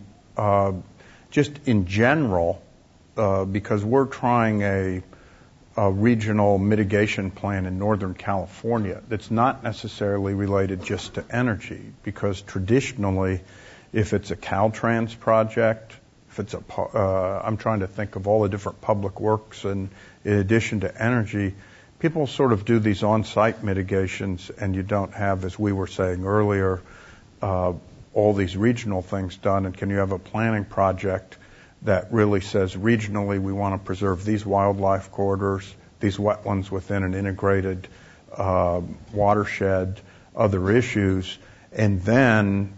just in general, because we're trying a regional mitigation plan in Northern California that's not necessarily related just to energy, because traditionally, if it's a Caltrans project, if it's I'm trying to think of all the different public works, and in addition to energy, people sort of do these on-site mitigations, and you don't have, as we were saying earlier, all these regional things done. And can you have a planning project that really says regionally we want to preserve these wildlife corridors, these wetlands within an integrated watershed, other issues, and then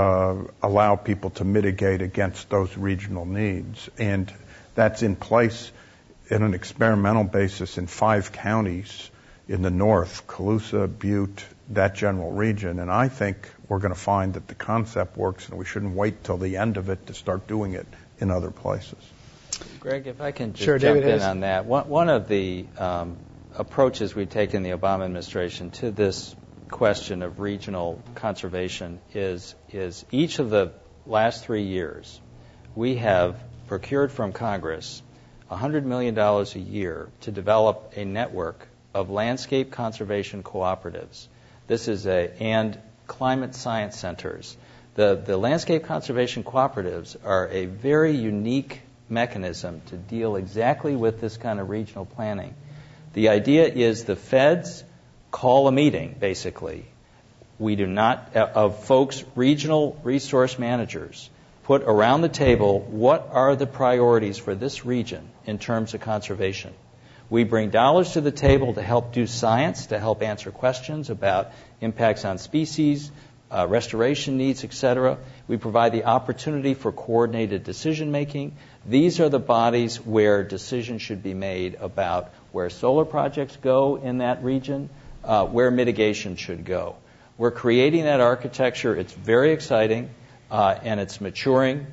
allow people to mitigate against those regional needs. And that's in place in an experimental basis in 5 counties in the north, Colusa, Butte, that general region. And I think we're going to find that the concept works, and we shouldn't wait till the end of it to start doing it in other places. Greg, if I can just Sure, jump David in Hayes. on that. One of the approaches we take in the Obama administration to this question of regional conservation is each of the last 3 years, we have procured from Congress $100 million a year to develop a network of landscape conservation cooperatives. This is and climate science centers. The landscape conservation cooperatives are a very unique mechanism to deal exactly with this kind of regional planning. The idea is the feds call a meeting, basically. We do not, of folks, regional resource managers, put around the table what are the priorities for this region in terms of conservation. We bring dollars to the table to help do science, to help answer questions about impacts on species, restoration needs, etc. We provide the opportunity for coordinated decision making. These are the bodies where decisions should be made about where solar projects go in that region, where mitigation should go. We're creating that architecture. It's very exciting, and it's maturing,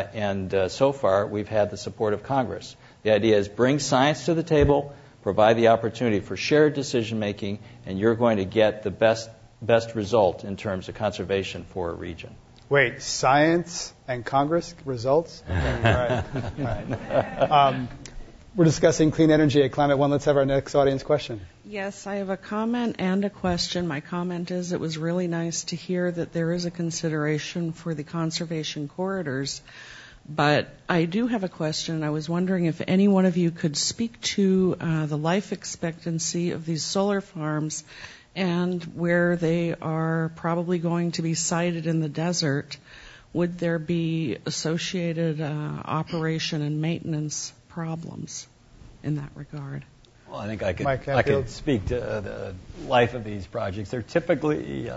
and so far we've had the support of Congress. The idea is bring science to the table, provide the opportunity for shared decision making, and you're going to get the best result in terms of conservation for a region. Wait, science and Congress results? Okay, all right. We're discussing clean energy at Climate One. Let's have our next audience question. Yes, I have a comment and a question. My comment is it was really nice to hear that there is a consideration for the conservation corridors. But I do have a question. I was wondering if any one of you could speak to the life expectancy of these solar farms and where they are probably going to be sited in the desert. Would there be associated operation and maintenance problems in that regard? Well, I think I could speak to the life of these projects. They're typically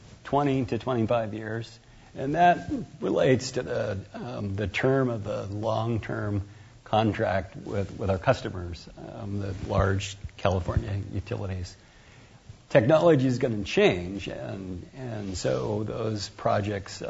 20 to 25 years, and that relates to the term of the long-term contract with our customers, the large California utilities. Technology is going to change, and so those projects,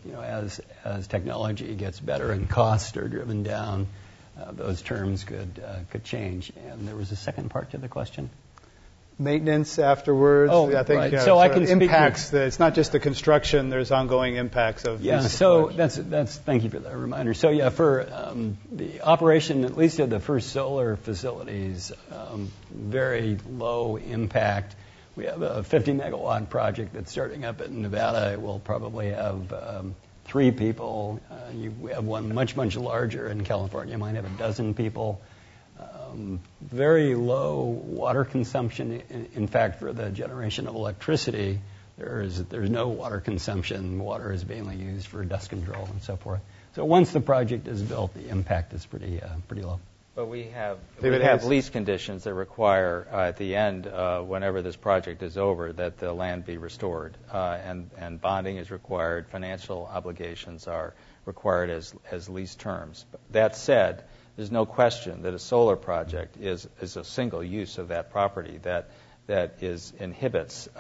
as technology gets better and costs are driven down, those terms could change. And there was a second part to the question. Maintenance afterwards. Oh, I think right. So I can impacts. It's not just the construction. There's ongoing impacts of. Yeah. So that's. Thank you for that reminder. So yeah, for the operation, at least of the first solar facilities, very low impact. We have a 50 megawatt project that's starting up in Nevada. We'll probably have 3 people. We have one much larger in California. Might have a dozen people. Very low water consumption. In fact, for the generation of electricity, there's no water consumption. Water is mainly used for dust control and so forth. So once the project is built, the impact is pretty low. But we have lease conditions that require at the end, whenever this project is over, that the land be restored, and bonding is required. Financial obligations are required as lease terms. But that said, there's no question that a solar project is a single use of that property that inhibits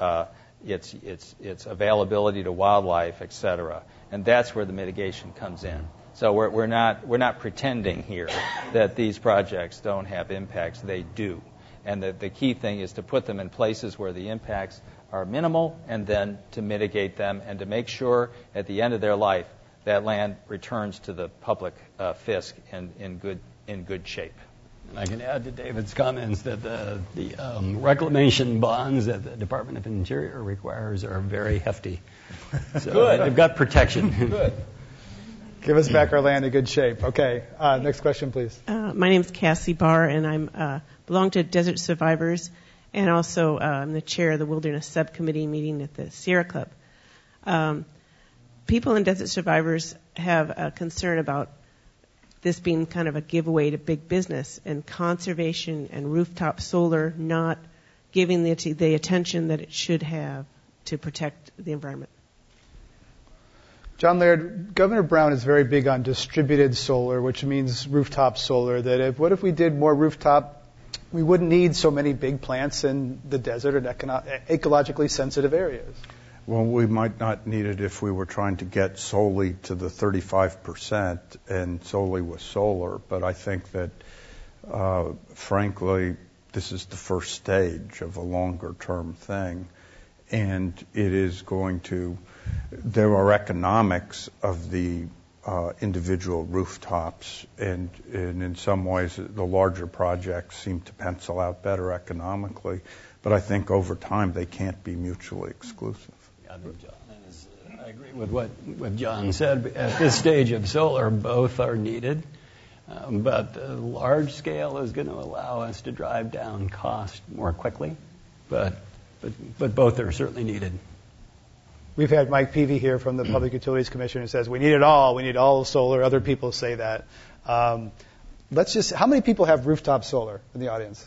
its availability to wildlife, et cetera. And that's where the mitigation comes in. So we're not pretending here that these projects don't have impacts. They do. And the key thing is to put them in places where the impacts are minimal, and then to mitigate them and to make sure at the end of their life that land returns to the public fisc in good shape. And I can add to David's comments that the reclamation bonds that the Department of Interior requires are very hefty. So Good. They've got protection. Good. Give us back our land in good shape. Okay. Next question, please. My name is Cassie Barr, and I belong to Desert Survivors, and also I'm the chair of the Wilderness Subcommittee meeting at the Sierra Club. People in Desert Survivors have a concern about this being kind of a giveaway to big business and conservation and rooftop solar not giving the attention that it should have to protect the environment. John Laird, Governor Brown is very big on distributed solar, which means rooftop solar. What if we did more rooftop, we wouldn't need so many big plants in the desert and ecologically sensitive areas. Well, we might not need it if we were trying to get solely to the 35% and solely with solar. But I think that, frankly, this is the first stage of a longer-term thing. And it is going to, there are economics of the individual rooftops, and in some ways the larger projects seem to pencil out better economically. But I think over time they can't be mutually exclusive. I agree with what John said. At this stage of solar, both are needed. But the large scale is going to allow us to drive down cost more quickly. But both are certainly needed. We've had Mike Peavy here from the Public Utilities Commission who says we need it all. We need all solar. Other people say that. How many people have rooftop solar in the audience?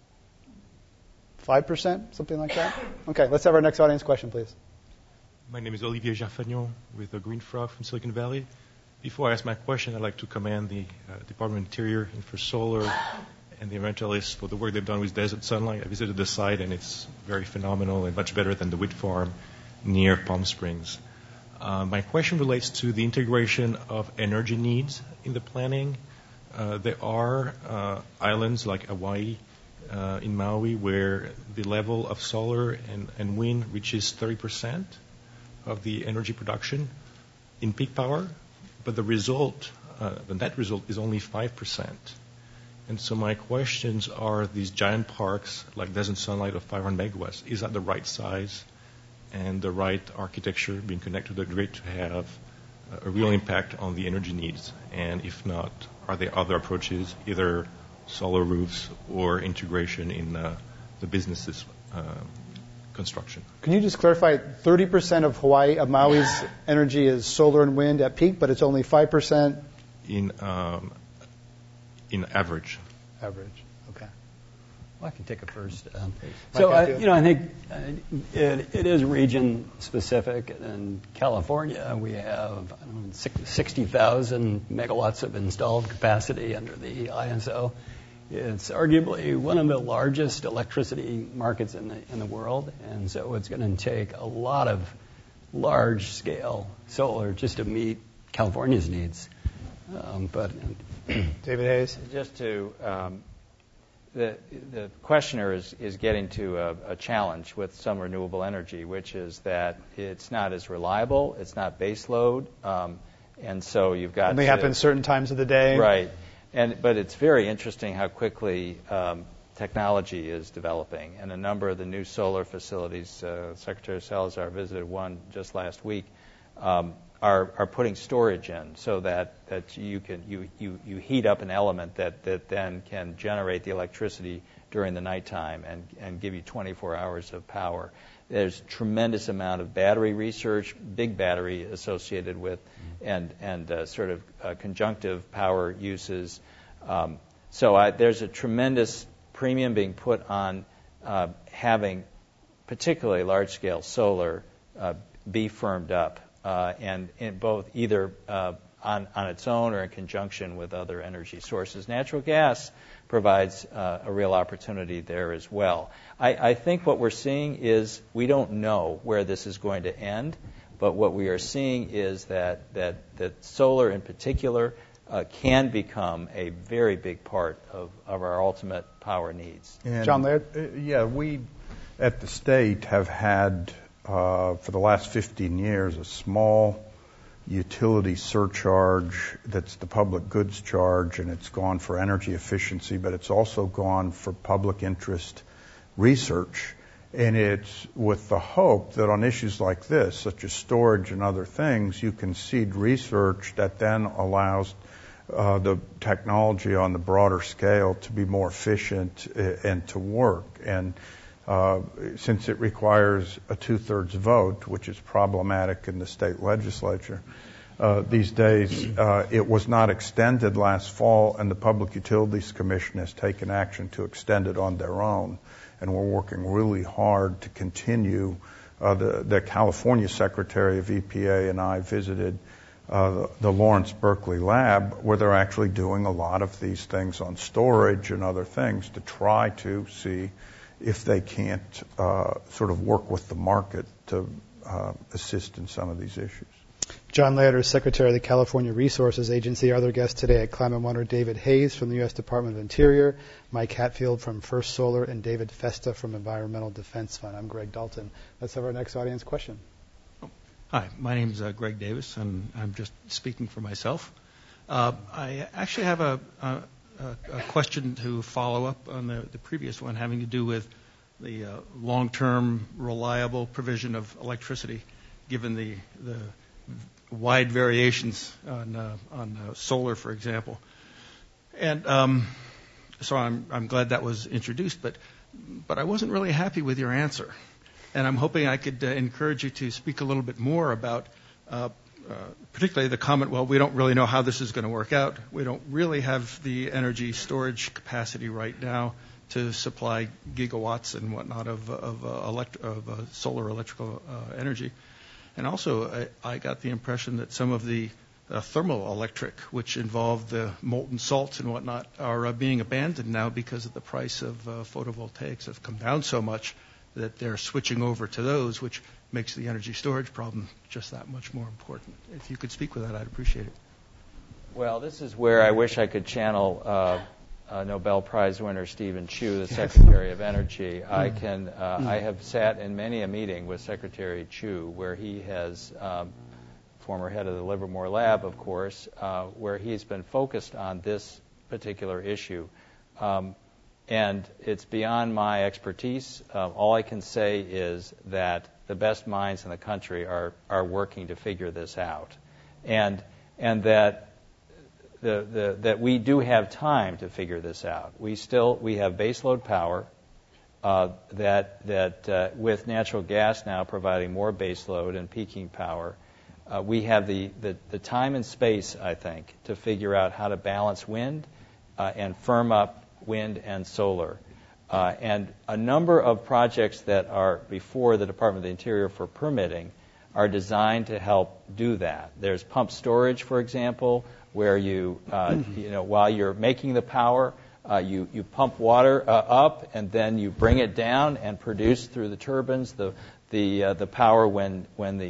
5%, something like that? Okay, let's have our next audience question, please. My name is Olivier Jarfagnon with Green Frog from Silicon Valley. Before I ask my question, I'd like to commend the Department of Interior and for solar and the environmentalists for the work they've done with Desert Sunlight. I visited the site, and it's very phenomenal and much better than the wind farm near Palm Springs. My question relates to the integration of energy needs in the planning. There are islands like Hawaii, in Maui, where the level of solar and wind reaches 30% of the energy production in peak power, but the net result is only 5%. And so my questions are, these giant parks like Desert Sunlight of 500 megawatts, is that the right size and the right architecture being connected to the grid to have a real impact on the energy needs? And if not, are there other approaches, either solar roofs or integration in the businesses construction? Can you just clarify, 30% of Maui's energy is solar and wind at peak, but it's only 5%? In average. Average, okay. Well, I can take it first. So, I think it is region specific. In California, we have 60,000 megawatts of installed capacity under the ISO. It's arguably one of the largest electricity markets in the world, and so it's going to take a lot of large-scale solar just to meet California's needs. David Hayes? Just to, the questioner is getting to a challenge with some renewable energy, which is that it's not as reliable, it's not base load, and so you've got only happens certain times of the day. Right. But it's very interesting how quickly technology is developing, and a number of the new solar facilities, Secretary Salazar visited one just last week, are putting storage in so that you heat up an element that then can generate the electricity during the nighttime and give you 24 hours of power. There's tremendous amount of battery research, big battery associated with, and sort of conjunctive power uses. So there's a tremendous premium being put on having particularly large-scale solar be firmed up, and in both either on its own or in conjunction with other energy sources. Natural gas provides a real opportunity there as well. I think what we're seeing is we don't know where this is going to end, but what we are seeing is that solar in particular can become a very big part of our ultimate power needs. And John Laird? We at the state have had, for the last 15 years, a small utility surcharge that's the public goods charge, and it's gone for energy efficiency, but it's also gone for public interest research. And it's with the hope that on issues like this, such as storage and other things, you can seed research that then allows the technology on the broader scale to be more efficient and to work. And since it requires a 2/3 vote, which is problematic in the state legislature these days, it was not extended last fall, and the Public Utilities Commission has taken action to extend it on their own. And we're working really hard to continue. The California Secretary of EPA and I visited the Lawrence Berkeley lab, where they're actually doing a lot of these things on storage and other things to try to see if they can't sort of work with the market to assist in some of these issues. John Lader, Secretary of the California Resources Agency. Our other guests today at Climate One are David Hayes from the U.S. Department of Interior, Mike Hatfield from First Solar, and David Festa from Environmental Defense Fund. I'm Greg Dalton. Let's have our next audience question. Hi, my name is Greg Davis, and I'm just speaking for myself. I actually have a question to follow up on the previous one, having to do with the long-term reliable provision of electricity, given the wide variations on solar, for example. And so I'm glad that was introduced, but I wasn't really happy with your answer. And I'm hoping I could encourage you to speak a little bit more about particularly the comment, well, we don't really know how this is going to work out. We don't really have the energy storage capacity right now to supply gigawatts and whatnot of solar electrical energy. And also, I got the impression that some of the thermoelectric, which involve the molten salts and whatnot, are being abandoned now because of the price of photovoltaics have come down so much that they're switching over to those, which makes the energy storage problem just that much more important. If you could speak with that, I'd appreciate it. Well, this is where I wish I could channel Nobel Prize winner Stephen Chu, the Secretary of Energy. I have sat in many a meeting with Secretary Chu where he has, former head of the Livermore Lab, of course, where he's been focused on this particular issue. And it's beyond my expertise. All I can say is that the best minds in the country are working to figure this out, and that that we do have time to figure this out. We have baseload power that with natural gas now providing more baseload and peaking power, we have the time and space, I think, to figure out how to balance wind and firm up wind and solar. And a number of projects that are before the Department of the Interior for permitting are designed to help do that. There's pump storage, for example, where while you're making the power, you pump water up and then you bring it down and produce through the turbines the power when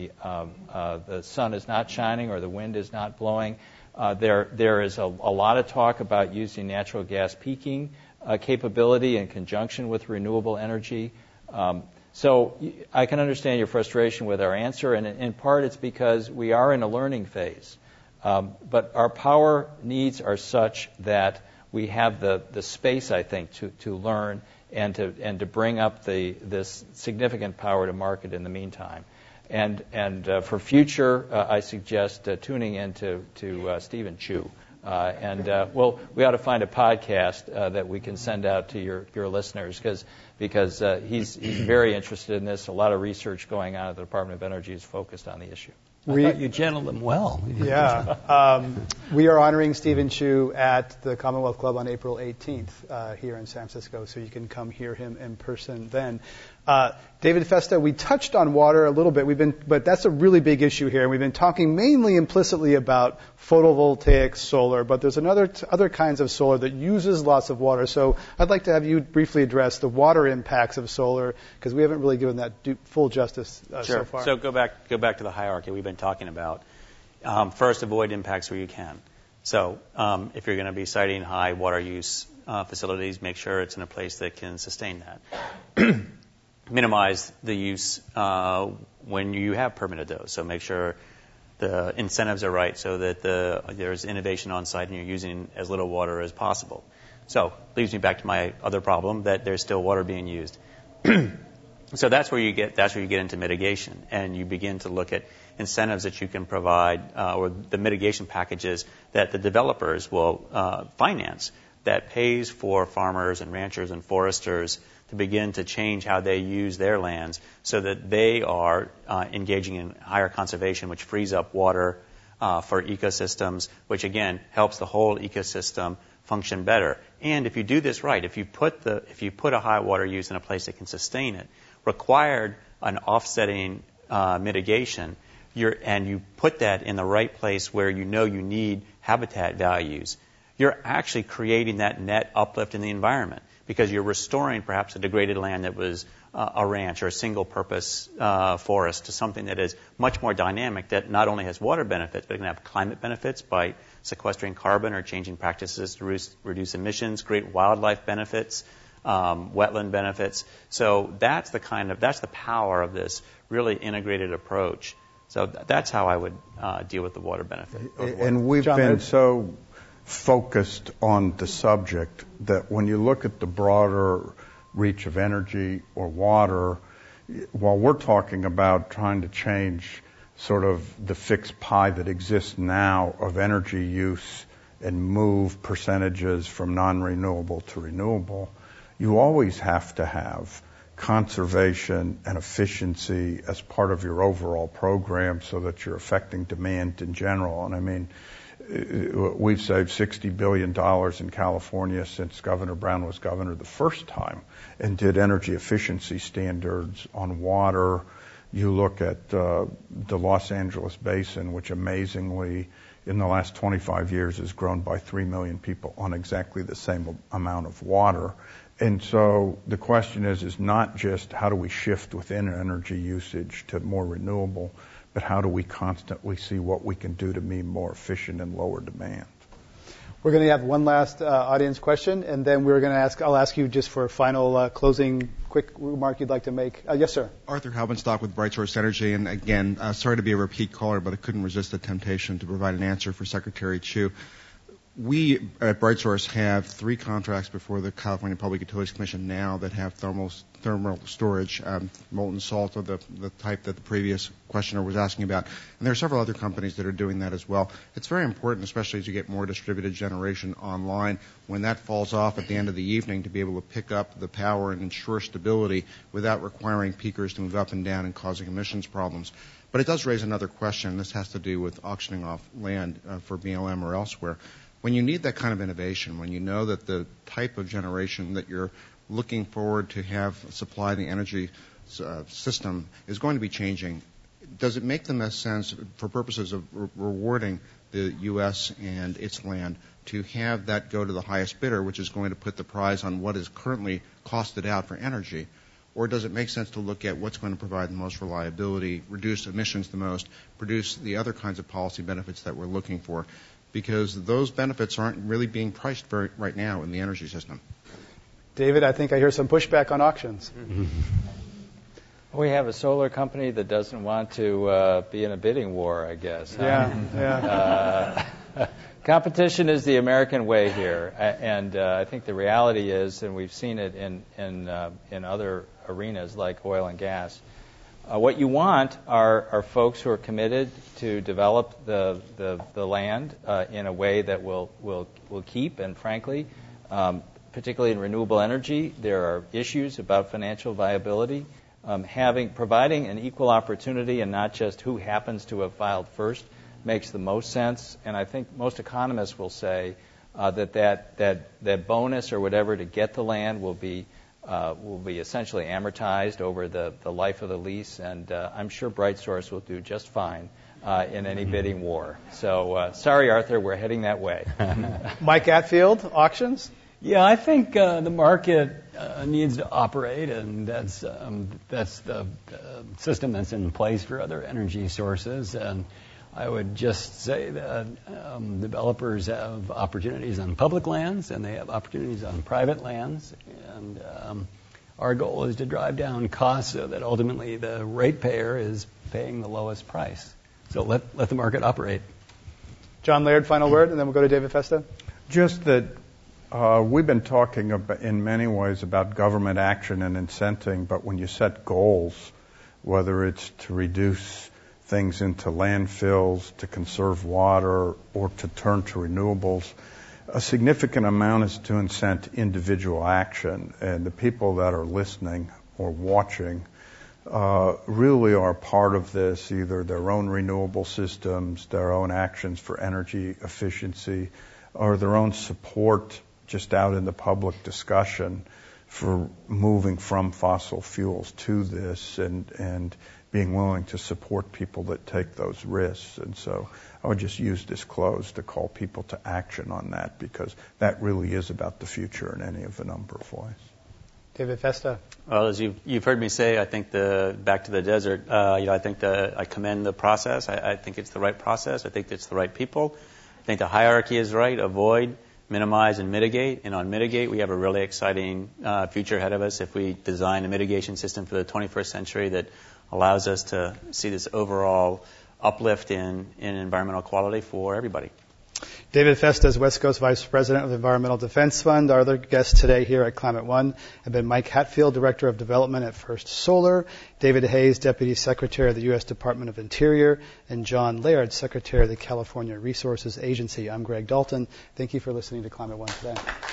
the sun is not shining or the wind is not blowing. There is a lot of talk about using natural gas peaking capability in conjunction with renewable energy. So I can understand your frustration with our answer, and in part it's because we are in a learning phase. But our power needs are such that we have the space, I think, to learn and to bring up this significant power to market in the meantime. And for future, I suggest tuning in to Stephen Chu. We ought to find a podcast that we can send out to your listeners because he's very interested in this. A lot of research going on at the Department of Energy is focused on the issue. I thought you channeled them well. Yeah. We are honoring Stephen Chu at the Commonwealth Club on April 18th here in San Francisco, so you can come hear him in person then. David Festa, we touched on water a little bit, but that's a really big issue here. We've been talking mainly implicitly about photovoltaic solar, but there's other kinds of solar that uses lots of water. So I'd like to have you briefly address the water impacts of solar, because we haven't really given that full justice so far. So go back to the hierarchy we've been talking about. First, avoid impacts where you can. So if you're going to be siting high water use facilities, make sure it's in a place that can sustain that. Minimize the use when you have permitted those. So make sure the incentives are right so that there's innovation on site and you're using as little water as possible. So leads me back to my other problem that there's still water being used. So that's where you get into mitigation, and you begin to look at incentives that you can provide or the mitigation packages that the developers will finance that pays for farmers and ranchers and foresters to begin to change how they use their lands so that they are engaging in higher conservation, which frees up water for ecosystems, which again helps the whole ecosystem function better. And if you do this right, if you put a high water use in a place that can sustain it, required an offsetting mitigation, and you put that in the right place where you know you need habitat values, you're actually creating that net uplift in the environment because you're restoring perhaps a degraded land that was a ranch or a single-purpose forest to something that is much more dynamic, that not only has water benefits, but it can have climate benefits by sequestering carbon or changing practices to reduce emissions, great wildlife benefits, wetland benefits. So that's the power of this really integrated approach. So that's how I would deal with the water benefit. And we've been so focused on the subject that when you look at the broader reach of energy or water, while we're talking about trying to change sort of the fixed pie that exists now of energy use and move percentages from non-renewable to renewable, you always have to have conservation and efficiency as part of your overall program so that you're affecting demand in general. And I mean, we've saved $60 billion in California since Governor Brown was governor the first time and did energy efficiency standards on water. You look at the Los Angeles Basin, which amazingly in the last 25 years has grown by 3 million people on exactly the same amount of water. And so the question is not just how do we shift within energy usage to more renewable, but how do we constantly see what we can do to be more efficient and lower demand? We're going to have one last audience question, and then I'll ask you just for a final closing quick remark you'd like to make. Yes, sir. Arthur Halbenstock with BrightSource Energy. And again, sorry to be a repeat caller, but I couldn't resist the temptation to provide an answer for Secretary Chu. We at BrightSource have 3 contracts before the California Public Utilities Commission now that have thermal storage, molten salt of the type that the previous questioner was asking about. And there are several other companies that are doing that as well. It's very important, especially as you get more distributed generation online, when that falls off at the end of the evening, to be able to pick up the power and ensure stability without requiring peakers to move up and down and causing emissions problems. But it does raise another question. This has to do with auctioning off land for BLM or elsewhere. When you need that kind of innovation, when you know that the type of generation that you're looking forward to have supply the energy system is going to be changing, does it make the most sense for purposes of rewarding the U.S. and its land to have that go to the highest bidder, which is going to put the prize on what is currently costed out for energy? Or does it make sense to look at what's going to provide the most reliability, reduce emissions the most, produce the other kinds of policy benefits that we're looking for? Because those benefits aren't really being priced right now in the energy system. David, I think I hear some pushback on auctions. We have a solar company that doesn't want to be in a bidding war, I guess. Yeah. Competition is the American way here, and I think the reality is, and we've seen it in other arenas like oil and gas. What you want are folks who are committed to develop the land in a way that will keep. And frankly, particularly in renewable energy, there are issues about financial viability. Providing an equal opportunity and not just who happens to have filed first makes the most sense. And I think most economists will say that bonus or whatever to get the land will be essentially amortized over the life of the lease, and I'm sure BrightSource will do just fine in any bidding war. So sorry, Arthur, we're heading that way. Mike Atfield, auctions? Yeah, I think the market needs to operate, and that's the system that's in place for other energy sources. And I would just say that developers have opportunities on public lands and they have opportunities on private lands. And our goal is to drive down costs so that ultimately the ratepayer is paying the lowest price. So let the market operate. John Laird, final word, and then we'll go to David Festa. Just that we've been talking about, in many ways about government action and incenting, but when you set goals, whether it's to reduce things into landfills, to conserve water, or to turn to renewables, a significant amount is to incent individual action. And the people that are listening or watching really are part of this, either their own renewable systems, their own actions for energy efficiency, or their own support just out in the public discussion for moving from fossil fuels to this and being willing to support people that take those risks. And so I would just use this close to call people to action on that, because that really is about the future in any of a number of ways. David Festa. Well, as you've heard me say, I think back to the desert. I think I commend the process. I think it's the right process. I think it's the right people. I think the hierarchy is right. Avoid, minimize, and mitigate. And on mitigate, we have a really exciting future ahead of us if we design a mitigation system for the 21st century that allows us to see this overall uplift in environmental quality for everybody. David Festa is West Coast Vice President of the Environmental Defense Fund. Our other guests today here at Climate One have been Mike Hatfield, Director of Development at First Solar, David Hayes, Deputy Secretary of the U.S. Department of Interior, and John Laird, Secretary of the California Resources Agency. I'm Greg Dalton. Thank you for listening to Climate One today.